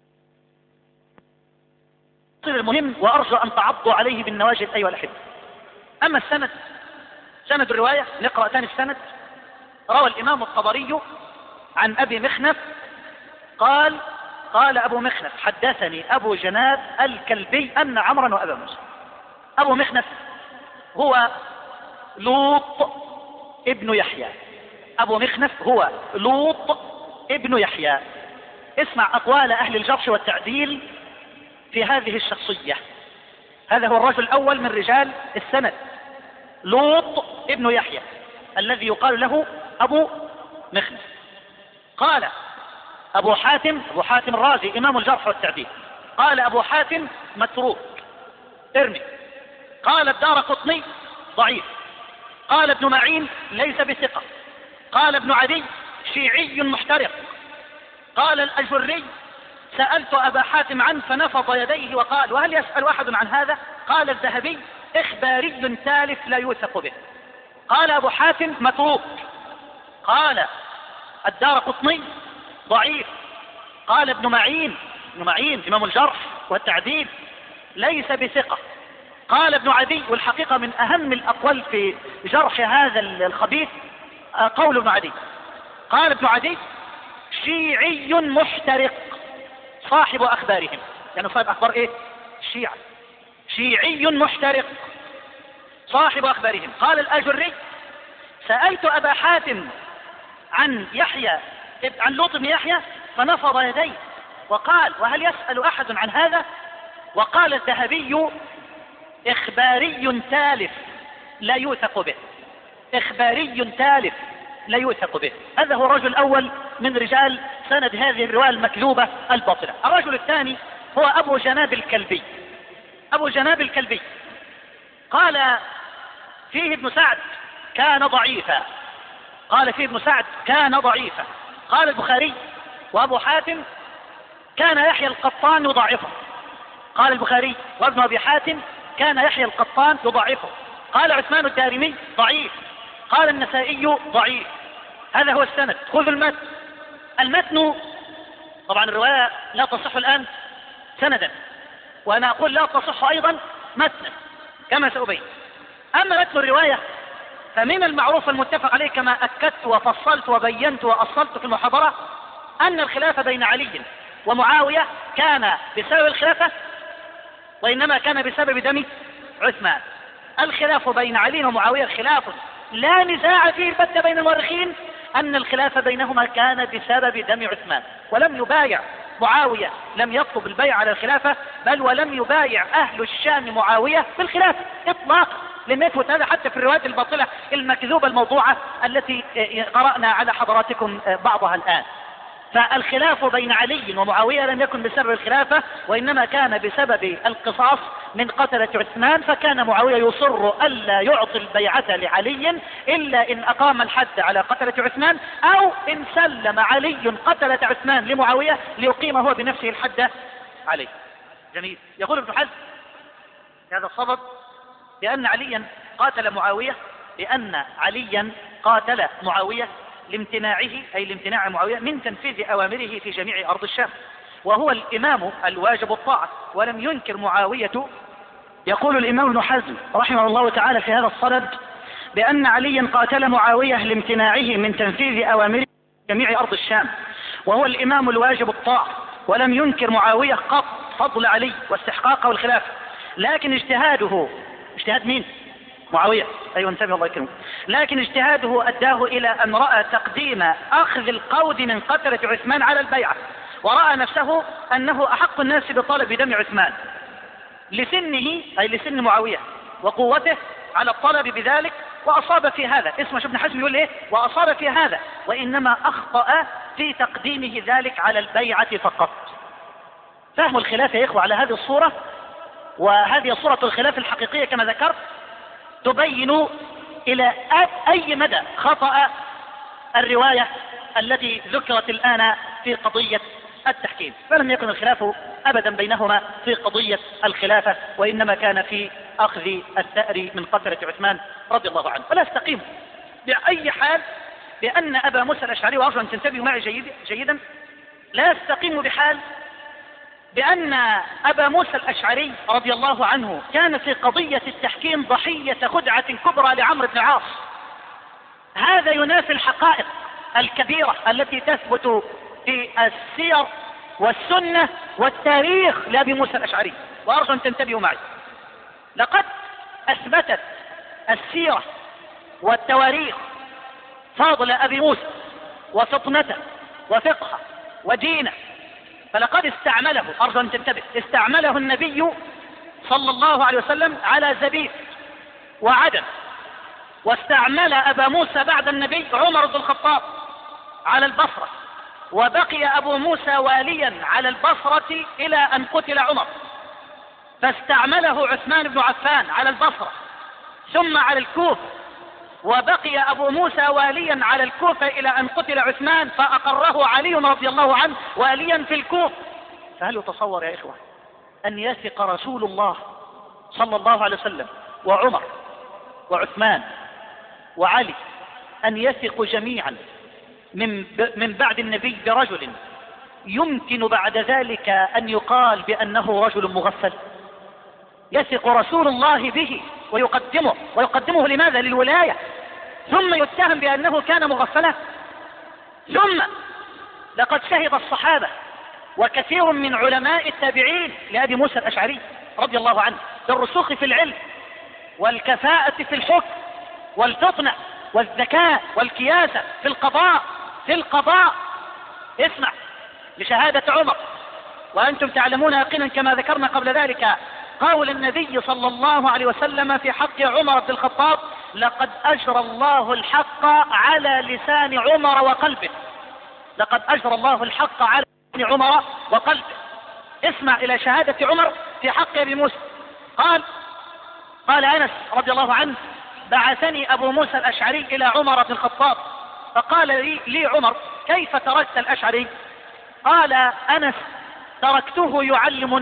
المهم وأرجو أن تعضوا عليه بالنواجذ أيها الأحبة. أما السند، سند الرواية نقرأ ثاني السند. روى الإمام الطبري عن أبي مخنف قال أبو مخنف حدثني أبو جناب الكلبي أن عمرا وأبا موسى. أبو مخنف هو لوط ابن يحيى. أبو مخنف هو لوط ابن يحيى. اسمع أقوال أهل الجرح والتعديل في هذه الشخصية. هذا هو الرجل الأول من رجال السند، لوط ابن يحيى الذي يقال له أبو مخنف. قال أبو حاتم الرازي إمام الجرح والتعديل قال أبو حاتم متروك ارمي. قال الدارقطني ضعيف. قال ابن معين ليس بثقة. قال ابن عدي شيعي محترق. قال الأجري سألت أبا حاتم عنه فنفض يديه وقال وهل يسأل أحد عن هذا؟ قال الذهبي إخباري تالف لا يوثق به. قال أبو حاتم متروك. قال الدارقطني ضعيف. قال ابن معين إمام الجرح والتعديل ليس بثقة. قال ابن عدي، والحقيقة من أهم الأقوال في جرح هذا الخبيث قول ابن عدي، قال ابن عدي شيعي محترق صاحب أخبارهم، يعني صاحب أخبار إيه؟ الشيعة. شيعي محترق صاحب أخبارهم. قال الأجري سألت أبا حاتم عن لوط بن يحيى فنفض يديه وقال وهل يسأل أحد عن هذا؟ وقال الذهبي إخباري تالف لا يوثق به. إخباري تالف لا يوثق به. هذا هو الرجل الأول من رجال سند هذه الرواية المكذوبة الباطلة. الرجل الثاني هو أبو جناب الكلبي. أبو جناب الكلبي قال فيه ابن سعد كان ضعيفا. قال البخاري وأبو حاتم كان يحيى القطان يضعفه. قال البخاري وابن أبي حاتم كان يحيى القطان يضعفه. قال عثمان الدارمي ضعيف. قال النسائي ضعيف. هذا هو السند. خذ المتن طبعا الرواية لا تصح الآن سندا، وأنا أقول لا تصح أيضا متنا كما سأبين. أما متن الرواية فمن المعروف المتفق عليه كما أكدت وفصلت وبينت وأصلت في المحاضرة أن الخلافة بين علي ومعاوية كان بسبب الخلافة وإنما كان بسبب دم عثمان. الخلاف بين علي ومعاوية خلاف لا نزاع فيه البتة بين المؤرخين أن الخلاف بينهما كان بسبب دم عثمان، ولم يبايع معاوية، لم يطلب البيع على الخلافة، بل ولم يبايع أهل الشام معاوية بالخلافة إطلاقا. لم يثبت هذا حتى في الروايات الباطلة المكذوبة الموضوعة التي قرأنا على حضراتكم بعضها الآن. فالخلاف بين علي ومعاوية لم يكن بسبب الخلافة، وإنما كان بسبب القصاص من قتلة عثمان، فكان معاوية يصر ألا يعطي البيعة لعلي إلا إن أقام الحد على قتلة عثمان، أو إن سلم علي قتلة عثمان لمعاوية ليقيم هو بنفسه الحد عليه. جميل. يقول ابن حزم هذا الصدد لأن عليا قاتل معاوية لامتناعه، أي لامتناع معاوية من تنفيذ أوامره في جميع أرض الشام، وهو الإمام الواجب الطاعة ولم ينكر معاوية. يقول الإمام ابن حزم رحمه الله تعالى في هذا الصدد بأن عليا قاتل معاوية لامتناعه من تنفيذ أوامره في جميع أرض الشام، وهو الإمام الواجب الطاعة ولم ينكر معاوية قط فضل علي واستحقاقه الخلافة، لكن اجتهاد مين؟ معاوية. أيوة انتبه الله يكرمك. لكن اجتهاده أداه إلى أن رأى تقديم أخذ القود من قتلة عثمان على البيعة، ورأى نفسه أنه أحق الناس بطلب دم عثمان لسنه، أي لسن معاوية وقوته على الطلب بذلك، وأصاب في هذا. اسمه ابن حزم يقول إيه؟ وأصاب في هذا، وإنما أخطأ في تقديمه ذلك على البيعة فقط. فهم الخلاف يا إخوة على هذه الصورة، وهذه صورة الخلاف الحقيقية كما ذكرت تبين إلى أي مدى خطأ الرواية التي ذكرت الآن في قضية التحكيم. فلم يكن الخلاف أبدا بينهما في قضية الخلافة، وإنما كان في أخذ الثأر من قتلة عثمان رضي الله عنه. ولا استقيم بأي حال بأن أبا موسى الأشعري، وأرجو أن تنتبهوا معي جيدا، لا استقيم بحال بأن أبا موسى الأشعري رضي الله عنه كان في قضية التحكيم ضحية خدعة كبرى لعمرو بن العاص. هذا ينافي الحقائق الكبيرة التي تثبت في السير والسنة والتاريخ لأبي موسى الأشعري. وأرجو أن تنتبهوا معي، لقد أثبتت السيرة والتواريخ فضل أبي موسى وفطنته وفقهه ودينه، فلقد استعمله، أرجو أن تنتبه، استعمله النبي صلى الله عليه وسلم على زبيب وعدن، واستعمل أبا موسى بعد النبي عمر بن الخطاب على البصرة، وبقي أبو موسى واليا على البصرة إلى أن قتل عمر، فاستعمله عثمان بن عفان على البصرة ثم على الكوفة، وبقي أبو موسى واليا على الكوفة إلى أن قتل عثمان فأقره علي رضي الله عنه واليا في الكوفة. فهل يتصور يا إخوة أن يثق رسول الله صلى الله عليه وسلم وعمر وعثمان وعلي أن يثقوا جميعا من بعد النبي برجل يمكن بعد ذلك أن يقال بأنه رجل مغفل؟ يثق رسول الله به ويقدمه لماذا؟ للولاية، ثم يتهم بأنه كان مغفلا. ثم لقد شهد الصحابة وكثير من علماء التابعين لأبي موسى الأشعري رضي الله عنه بالرسوخ في العلم والكفاءة في الحكم والفطنة والذكاء والكياسة في القضاء. اسمع لشهادة عمر، وأنتم تعلمون يقينا كما ذكرنا قبل ذلك قول النبي صلى الله عليه وسلم في حق عمر بن الخطاب: لقد أجرى الله الحق على لسان عمر وقلبه. لقد أجرى الله الحق على لسان عمر وقلبه. اسمع إلى شهادة عمر في حق أبي موسى. قال أنس رضي الله عنه: بعثني أبو موسى الأشعري إلى عمر بن الخطاب فقال لي عمر: كيف تركت الأشعري؟ قال أنس: تركته يعلم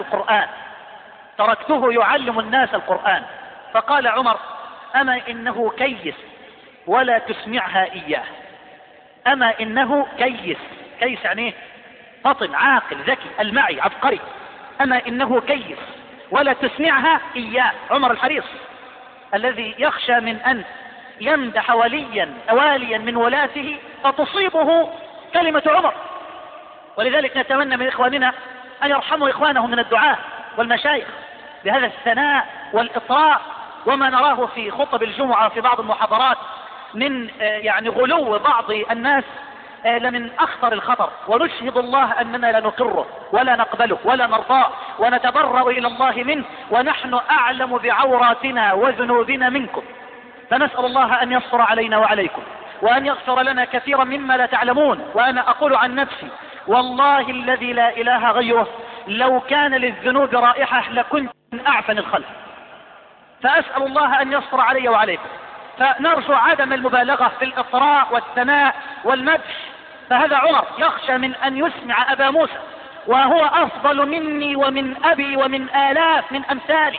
الناس القرآن. فقال عمر: أما إنه كيس ولا تسمعها إياه. أما إنه كيس يعني فطن عاقل ذكي المعي عبقري. أما إنه كيس ولا تسمعها إياه. عمر الحريص الذي يخشى من أن يمدح واليا من ولاته فتصيبه كلمة عمر. ولذلك نتمنى من إخواننا أن يرحموا إخوانهم من الدعاة والمشايخ بهذا الثناء والإطراء، وما نراه في خطب الجمعة في بعض المحاضرات من يعني غلو بعض الناس لمن أخطر الخطر. ونشهد الله أننا لا نقره ولا نقبله ولا نرضاه، ونتبرأ إلى الله منه، ونحن أعلم بعوراتنا وذنوبنا منكم. فنسأل الله أن يصبر علينا وعليكم، وأن يغفر لنا كثيرا مما لا تعلمون. وأنا أقول عن نفسي والله الذي لا إله غيره لو كان للذنوب رائحة لكنت من أعفن الخلق. فأسأل الله أن يصبر علي وعليكم. فنرجو عدم المبالغة في الإطراء والثناء والمدح. فهذا عمر يخشى من أن يسمع أبا موسى وهو أفضل مني ومن أبي ومن آلاف من أمثالي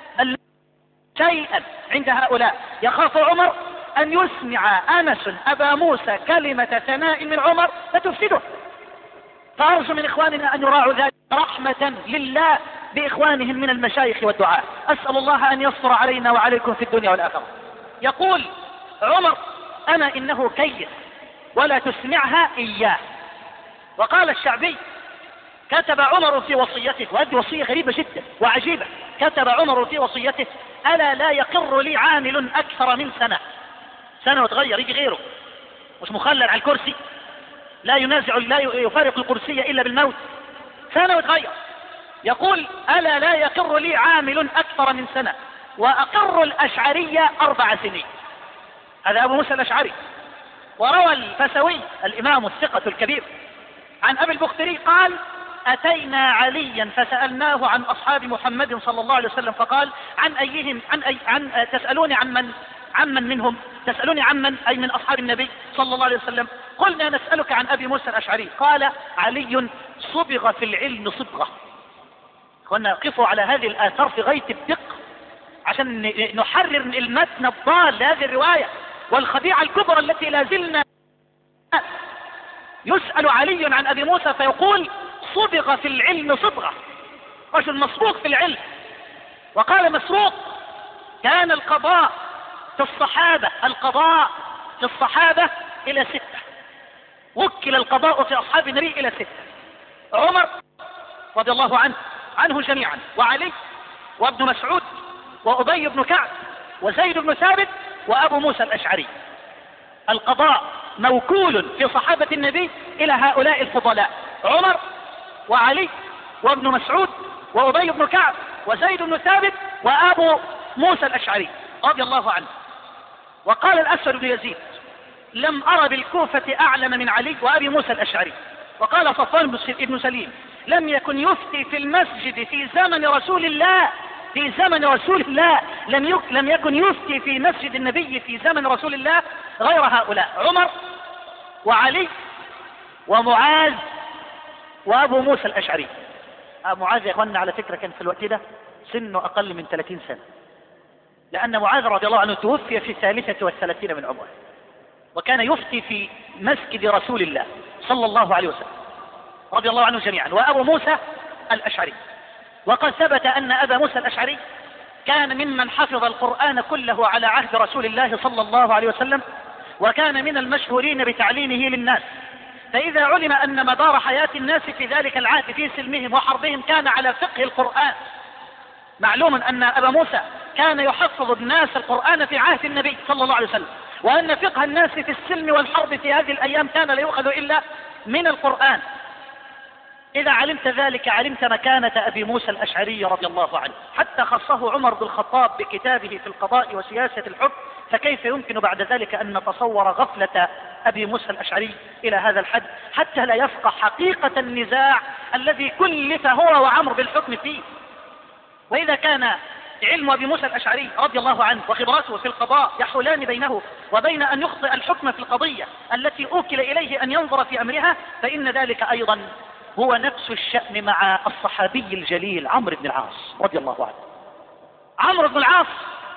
شيئا عند هؤلاء. يخاف عمر أن يسمع أنس أبا موسى كلمة ثناء من عمر فتفسده. فأرجو من إخواننا أن يراعوا ذلك رحمة لله بإخوانهم من المشايخ والدعاء. أسأل الله أن يصبر علينا وعليكم في الدنيا والآخرة. يقول عمر: أما إنه كيس ولا تسمعها إياه. وقال الشعبي: كتب عمر في وصيته، وهذه وصية غريبة جدا وعجيبة، كتب عمر في وصيته: ألا لا يقر لي عامل أكثر من سنة وتغير يجي غيره، مش مخلل على الكرسي، لا يفارق الكرسي إلا بالموت، سنة وتغير. يقول: ألا لا يقر لي عامل أكثر من سنة وأقر الأشعرية 4 سنين. هذا أبو موسى الأشعري. وروى الفسوي الإمام الثقة الكبير عن أبي البختري قال: أتينا عليا فسألناه عن أصحاب محمد صلى الله عليه وسلم فقال: تسألوني عمن منهم؟ تسألوني عمن أي من أصحاب النبي صلى الله عليه وسلم؟ قلنا: نسألك عن أبي موسى الأشعري. قال: علي صبغ في العلم صبغة. كنا نقفوا على هذه الآثار في غاية الدقة عشان نحرر المتن الضال لهذه الرواية والخديعة الكبرى التي لازلنا. يسأل علي عن أبي موسى فيقول: صبغ في العلم صبغة، رجل مصبوغ في العلم. وقال مسروق: كان القضاء في الصحابة، القضاء في الصحابة إلى 6. وكل القضاء في أصحاب النبي إلى 6: عمر رضي الله عنه جميعا، وعلي، وابن مسعود، وأبي بن كعب، وزيد بن ثابت، وأبو موسى الأشعري. القضاء موكول في صحابة النبي إلى هؤلاء الفضلاء: عمر، وعلي، وابن مسعود، وأبي بن كعب، وزيد بن ثابت، وأبو موسى الأشعري رضي الله عنه. وقال الأسود بن يزيد: لم أرى بالكوفة أعلم من علي وأبي موسى الأشعري. وقال صفوان بن سليم: لم يكن يفتي في المسجد في زمن رسول الله، في زمن رسول الله لم يكن يفتي في مسجد النبي في زمن رسول الله غير هؤلاء: عمر، وعلي، ومعاذ، وأبو موسى الأشعري. معاذ يا اخواننا على فكرة كان في الوقت ده سنه أقل من 30 سنة، لأن معاذ رضي الله عنه توفي في 33 من عمره، وكان يفتي في مسجد رسول الله صلى الله عليه وسلم رضي الله عنه جميعا. وأبو موسى الأشعري، وقد ثبت أن أبا موسى الأشعري كان ممن حفظ القرآن كله على عهد رسول الله صلى الله عليه وسلم، وكان من المشهورين بتعليمه للناس. فإذا علم أن مدار حياة الناس في ذلك العهد في سلمهم وحربهم كان على فقه القرآن، معلوم أن أبا موسى كان يحفظ الناس القرآن في عهد النبي صلى الله عليه وسلم، وأن فقه الناس في السلم والحرب في هذه الأيام كان لا يؤخذ إلا من القرآن. إذا علمت ذلك علمت مكانة أبي موسى الأشعري رضي الله عنه، حتى خصه عمر بن الخطاب بكتابه في القضاء وسياسة الحكم. فكيف يمكن بعد ذلك أن نتصور غفلة أبي موسى الأشعري إلى هذا الحد حتى لا يفقه حقيقة النزاع الذي كلف هو وعمر بالحكم فيه؟ وإذا كان علم أبي موسى الأشعري رضي الله عنه وخبرته في القضاء يحولان بينه وبين أن يخطئ الحكم في القضية التي أوكل إليه أن ينظر في أمرها، فإن ذلك أيضا هو نفس الشأن مع الصحابي الجليل عمرو بن العاص رضي الله عنه. عمرو بن العاص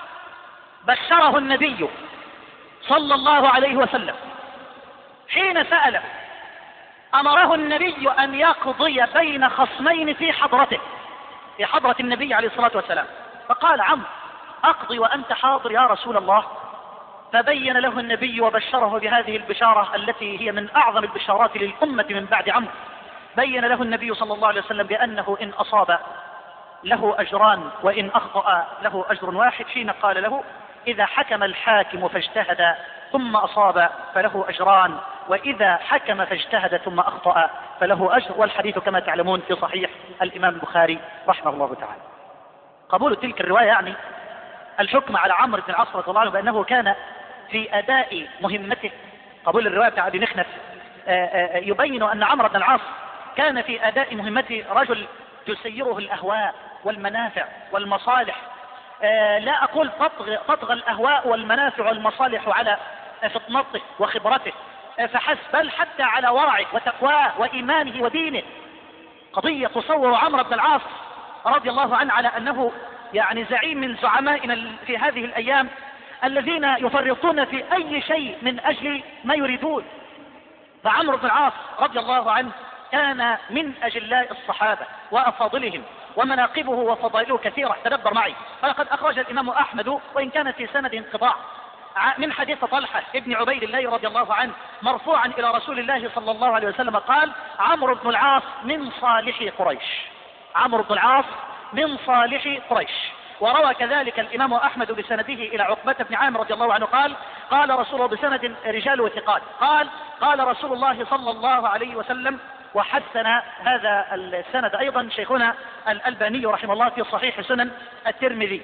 بشره النبي صلى الله عليه وسلم حين سأله، أمره النبي أن يقضي بين خصمين في حضرته، في حضرة النبي عليه الصلاة والسلام. فقال عمرو: أقضي وأنت حاضر يا رسول الله؟ فبين له النبي وبشره بهذه البشارة التي هي من أعظم البشارات للأمة من بعد عمرو. بين له النبي صلى الله عليه وسلم بأنه إن أصاب له أجران وإن أخطأ له أجر واحد، حين قال له: إذا حكم الحاكم فاجتهد ثم أصاب فله أجران، وإذا حكم فاجتهد ثم أخطأ فله أجر. والحديث كما تعلمون في صحيح الإمام البخاري رحمه الله تعالى. قبول تلك الرواية يعني الحكم على عمرو بن العاص رضي الله عنه بأنه كان في أداء مهمته. قبول الرواية بتاع أبي مخنف يبين أن عمرو بن العاص كان في أداء مهمته رجل تسيره الأهواء والمنافع والمصالح. لا أقول تطغى الأهواء والمنافع والمصالح على فطنته وخبرته فحسب، بل حتى على ورعه وتقواه وإيمانه ودينه. قضية تصور عمرو بن العاص رضي الله عنه على أنه يعني زعيم من زعمائنا في هذه الأيام الذين يفرطون في أي شيء من أجل ما يريدون. فعمرو بن العاص رضي الله عنه كان من أجلاء الصحابة وأفاضلهم، ومناقبه وفضائله كثيرة. تدبر معي، فلقد أخرج الإمام أحمد وإن كان في سند انقطاع من حديث طلحة ابن عبيد الله رضي الله عنه مرفوعا إلى رسول الله صلى الله عليه وسلم قال: عمرو بن العاص من صالح قريش. عمرو بن العاص من صالح قريش. وروى كذلك الإمام أحمد بسنده إلى عقبة بن عامر رضي الله عنه قال: قال رسول الله بسند رجال وثقات قال رسول الله صلى الله عليه وسلم. وحسن هذا السند أيضا شيخنا الألباني رحمه الله في صحيح سنن الترمذي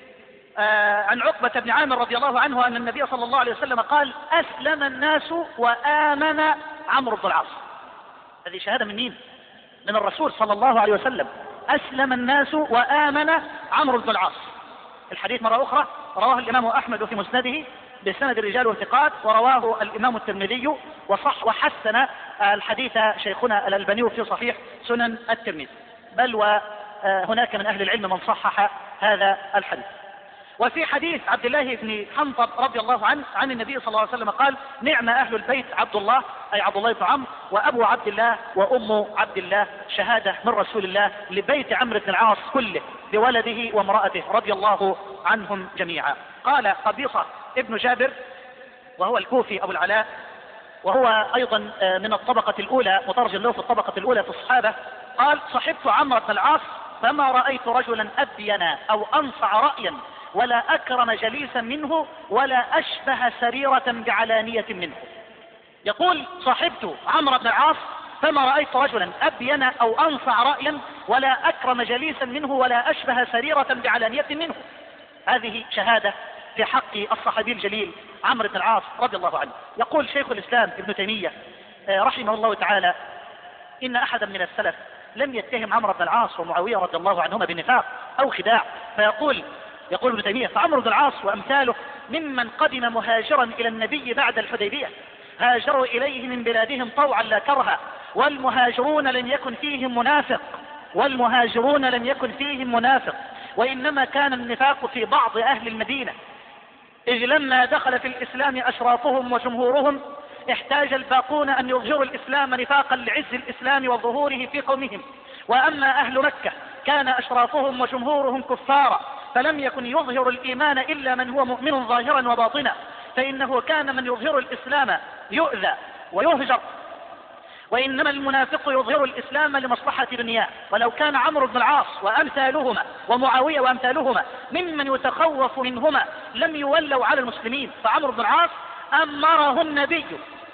عن عقبة بن عامر رضي الله عنه أن النبي صلى الله عليه وسلم قال: أسلم الناس وآمن عمرو بن العاص. هذه شهادة من مين؟ من الرسول صلى الله عليه وسلم. أسلم الناس وآمن عمرو بن العاص. الحديث مرة أخرى رواه الإمام أحمد في مسنده بسند الرجال والثقات، ورواه الإمام الترمذي وحسن الحديث شيخنا الألباني في صحيح سنن الترمذي، بل وهناك من أهل العلم من صحح هذا الحديث. وفي حديث عبد الله بن حنطب رضي الله عنه عن النبي صلى الله عليه وسلم قال: نعم أهل البيت عبد الله، أي عبد الله بن عمرو، وأبو عبد الله وأم عبد الله. شهادة من رسول الله لبيت عمرو بن العاص كله بولده وامرأته رضي الله عنهم جميعا. قال قبيصة ابن جابر وهو الكوفي أبو العلاء، وهو أيضا من الطبقة الأولى، مترجم له في الطبقة الأولى في الصحابة، قال: صحبت عمرو بن العاص فما رأيت رجلا أبين أو أنصع رأيا ولا أكرم جليسا منه ولا أشبه سريرة بعلانية منه. يقول: صحبت عمرو بن العاص فما رأيت رجلا أبين أو أنصع رأيا ولا أكرم جليسا منه ولا أشبه سريرة بعلانية منه. هذه شهادة في حق الصحابي الجليل عمرو بن العاص رضي الله عنه. يقول شيخ الإسلام ابن تيمية رحمه الله تعالى: إن أحدا من السلف لم يتهم عمرو بن العاص ومعاوية رضي الله عنهما بالنفاق أو خداع، يقول ابن تيمية: فعمرو بن العاص وأمثاله ممن قدم مهاجرا إلى النبي بعد الحديبية، هاجروا إليه من بلادهم طوعا لا كرها، والمهاجرون لم يكن فيهم منافق، وإنما كان النفاق في بعض أهل المدينة، إذ لما دخل في الإسلام أشرافهم وجمهورهم احتاج الباقون أن يظهروا الإسلام نفاقا لعز الإسلام وظهوره في قومهم. وأما أهل مكة كان أشرافهم وجمهورهم كفارا، فلم يكن يظهر الإيمان إلا من هو مؤمن ظاهرا وباطنا، فإنه كان من يظهر الإسلام يؤذى ويهجر، وإنما المنافق يظهر الإسلام لمصلحة دنياه. ولو كان عمرو بن العاص وأمثالهما ومعاوية وأمثالهما ممن يتخوف منهما لم يولوا على المسلمين، فعمرو بن العاص أمره النبي.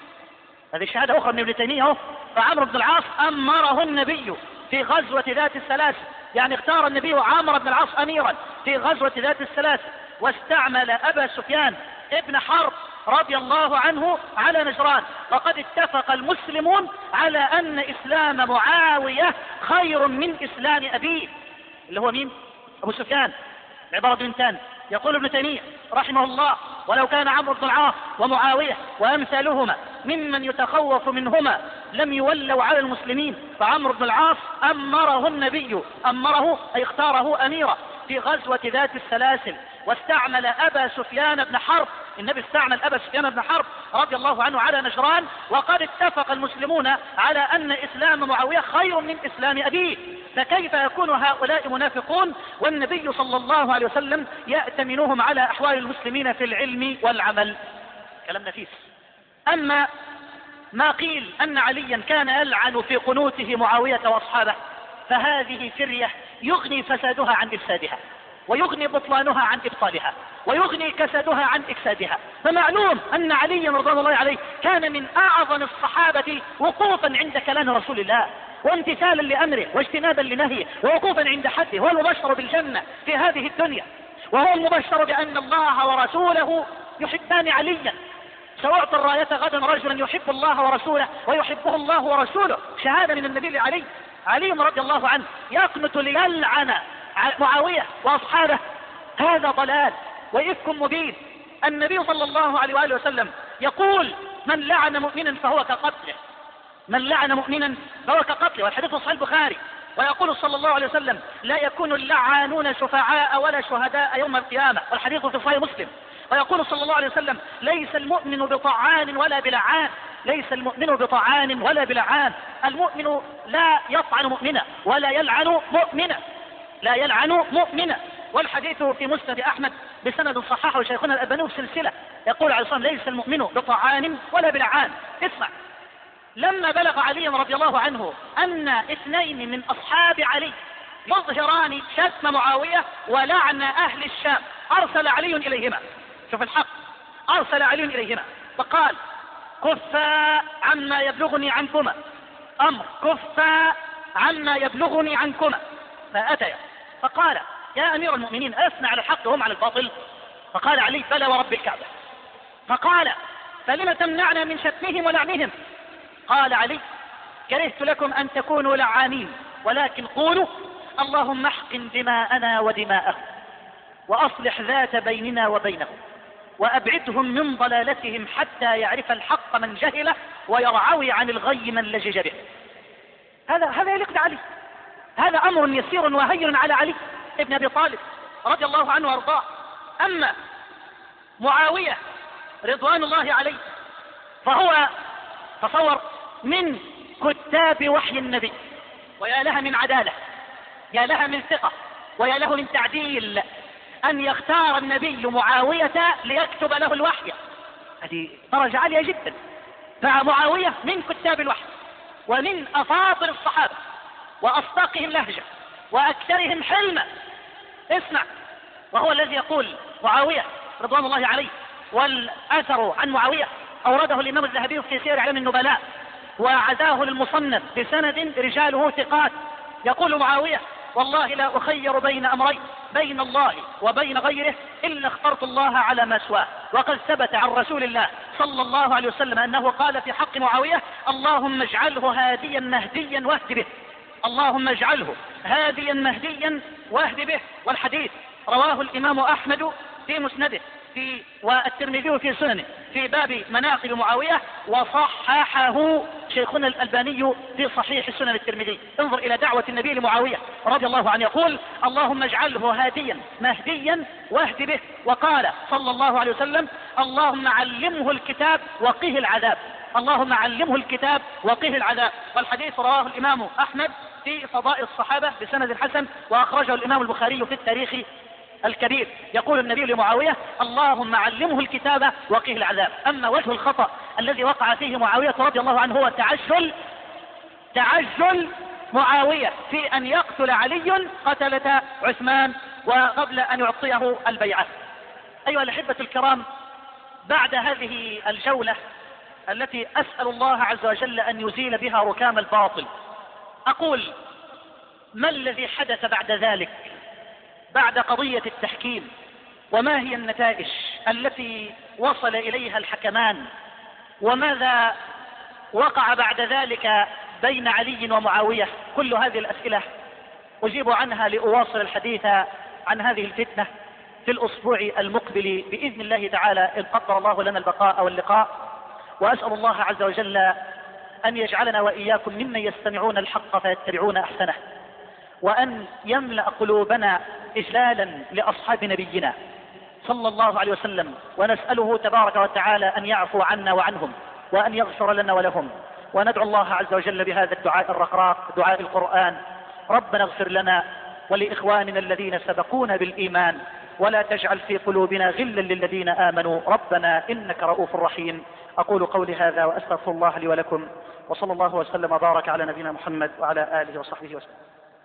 هذه شهادة أخرى من ابن تيمية. فعمرو بن العاص أمره النبي في غزوة ذات السلاسل، يعني اختار النبي عمرو بن العاص أميرا في غزوة ذات السلاسل، واستعمل أبا سفيان ابن حرب رضي الله عنه على نجران. وقد اتفق المسلمون على أن إسلام معاوية خير من إسلام أبيه، اللي هو مين؟ أبو سفيان. عبارة بنتان. يقول ابن تيمية رحمه الله: ولو كان عمرو بن العاص ومعاوية وأمثالهما ممن يتخوف منهما لم يولوا على المسلمين، فعمرو بن العاص أمره النبي، أمره أي اختاره أميرا في غزوة ذات السلاسل، واستعمل أبا سفيان بن حرب. النبي استعمل أبا سفيان بن حرب رضي الله عنه على نجران. وقد اتفق المسلمون على أن إسلام معاوية خير من إسلام أبيه، فكيف يكون هؤلاء منافقون والنبي صلى الله عليه وسلم يأتمنهم على أحوال المسلمين في العلم والعمل؟ كلام نفيس. أما ما قيل أن عليا كان يلعن في قنوته معاوية وأصحابه، فهذه فرية يغني فسادها عن إفسادها، ويغني بطلانها عن إبطالها، ويغني كسادها عن إفسادها. فمعلوم أن علي رضي الله عليه كان من أعظم الصحابة وقوفا عند كلام رسول الله، وامتثالا لأمره واجتنابا لنهيه، ووقوفا عند حده. هو المبشر بالجنة في هذه الدنيا، وهو المبشر بأن الله ورسوله يحبان عليا. سأعطي الراية غدا رجلا يحب الله ورسوله ويحبه الله ورسوله، شهادة من النبي لعلي. علي رضي الله عنه يقنت ليلعن معاوية وأصحابه، هذا ضلال وإفك مبين. النبي صلى الله عليه وآله وسلم يقول: من لعن مؤمنا فهو كقتله، من لعن مؤمنا فهو كقتله، والحديث صحيح البخاري. ويقول صلى الله عليه وسلم: لا يكون اللعانون شفعاء ولا شهداء يوم القيامة، والحديث في صحيح مسلم. ويقول صلى الله عليه وسلم: ليس المؤمن بطعان ولا بلعان، ليس المؤمن بطعان ولا بلعان. المؤمن لا يطعن مؤمنا ولا يلعن مؤمنا، لا يلعن مؤمنا. والحديث في مسند أحمد بسند صححه شيخنا الألباني في سلسلة. يقول عليه الصلاة والسلام: ليس المؤمن بطعان ولا بلعان. اسمع، لما بلغ علي رضي الله عنه أن اثنين من أصحاب علي يظهران شتم معاوية ولعن أهل الشام، أرسل علي إليهما. شوف الحق، أرسل علي إليهما فقال: كفا عما يبلغني عنكما، أمر كفا عما يبلغني عنكما. فأتيا فقال: يا أمير المؤمنين، أثنى على الحق وهم على الباطل؟ فقال علي: بلى ورب الكعبة. فقال: فلم تمنعنا من شتمهم ولعنهم؟ قال علي: كرهت لكم أن تكونوا لعانين، ولكن قولوا: اللهم احقن دماءنا ودماءهم، وأصلح ذات بيننا وبينهم، وأبعدهم من ضلالتهم حتى يعرف الحق من جهله، ويرعوي عن الغي من لجج به. هذا يليق بعلي، هذا أمر يسير وهين على علي ابن أبي طالب رضي الله عنه وارضاه. أما معاوية رضوان الله عليه فهو تصور من كتاب وحي النبي، ويا لها من عدالة، يا لها من ثقة، ويا له من تعديل، أن يختار النبي معاوية ليكتب له الوحي. هذه درجة عالية جدا. فمعاوية من كتاب الوحي ومن أفاضل الصحابة وأصدقهم لهجة وأكثرهم حلما. اسمع، وهو الذي يقول معاوية رضوان الله عليه، والأثر عن معاوية أورده الإمام الذهبي في سير أعلام النبلاء وعزاه للمصنف بسند رجاله ثقات. يقول معاوية: والله لا أخير بين أمرين، بين الله وبين غيره، إلا اخترت الله على ما سواه. وقد ثبت عن رسول الله صلى الله عليه وسلم أنه قال في حق معاوية: اللهم اجعله هاديا مهديا واهد به، اللهم اجعله هاديا مهديا واهد به. والحديث رواه الإمام أحمد في مسنده والترمذي في سننه في باب مناقب معاوية، وصححه شيخنا الألباني في صحيح سنن الترمذي. انظر إلى دعوة النبي لمعاوية رضي الله عنه، يقول: اللهم اجعله هاديا مهديا واهد به. وقال صلى الله عليه وسلم: اللهم علمه الكتاب وقه العذاب، اللهم علمه الكتاب وقه العذاب. والحديث رواه الإمام أحمد في فضائل الصحابة بسند حسن، وأخرجه الإمام البخاري في التاريخ الكبير. يقول النبي لمعاوية: اللهم علمه الكتاب وقه العذاب. أما وجه الخطأ الذي وقع فيه معاوية رضي الله عنه هو تعجل معاوية في أن يقتل علي قتلة عثمان وقبل أن يعطيه البيعة. أيها الأحبة الكرام، بعد هذه الجولة التي أسأل الله عز وجل أن يزيل بها ركام الباطل، أقول: ما الذي حدث بعد ذلك، بعد قضية التحكيم؟ وما هي النتائج التي وصل إليها الحكمان؟ وماذا وقع بعد ذلك بين علي ومعاوية؟ كل هذه الأسئلة أجيب عنها لأواصل الحديث عن هذه الفتنة في الأسبوع المقبل بإذن الله تعالى، إن قدر الله لنا البقاء واللقاء. وأسأل الله عز وجل أن يجعلنا وإياكم ممن يستمعون الحق فيتبعون أحسنه، وأن يملأ قلوبنا إجلالا لأصحاب نبينا صلى الله عليه وسلم، ونسأله تبارك وتعالى أن يعفو عنا وعنهم وأن يغفر لنا ولهم. وندعو الله عز وجل بهذا الدعاء الرقراق، دعاء القرآن: ربنا اغفر لنا ولإخواننا الذين سبقونا بالإيمان ولا تجعل في قلوبنا غلا للذين آمنوا ربنا إنك رؤوف رحيم. أقول قولي هذا وأستغفر الله لي ولكم، وصلى الله وسلم وبارك على نبينا محمد وعلى آله وصحبه وسلم.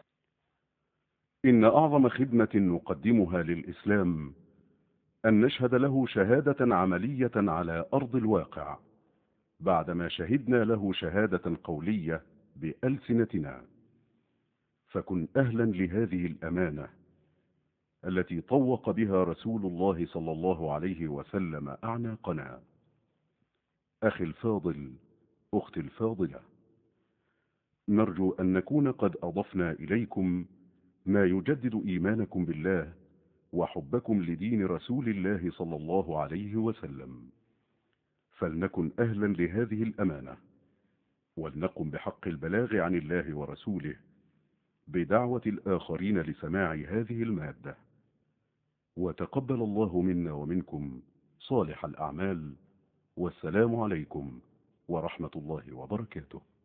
إن أعظم خدمة نقدمها للإسلام أن نشهد له شهادة عملية على أرض الواقع، بعدما شهدنا له شهادة قولية بألسنتنا. فكن أهلا لهذه الأمانة التي طوق بها رسول الله صلى الله عليه وسلم أعناقنا. أخي الفاضل، أختي الفاضلة، نرجو أن نكون قد أضفنا إليكم ما يجدد إيمانكم بالله وحبكم لدين رسول الله صلى الله عليه وسلم. فلنكن أهلا لهذه الأمانة، ولنقم بحق البلاغ عن الله ورسوله بدعوة الآخرين لسماع هذه المادة. وتقبل الله منا ومنكم صالح الأعمال، والسلام عليكم ورحمة الله وبركاته.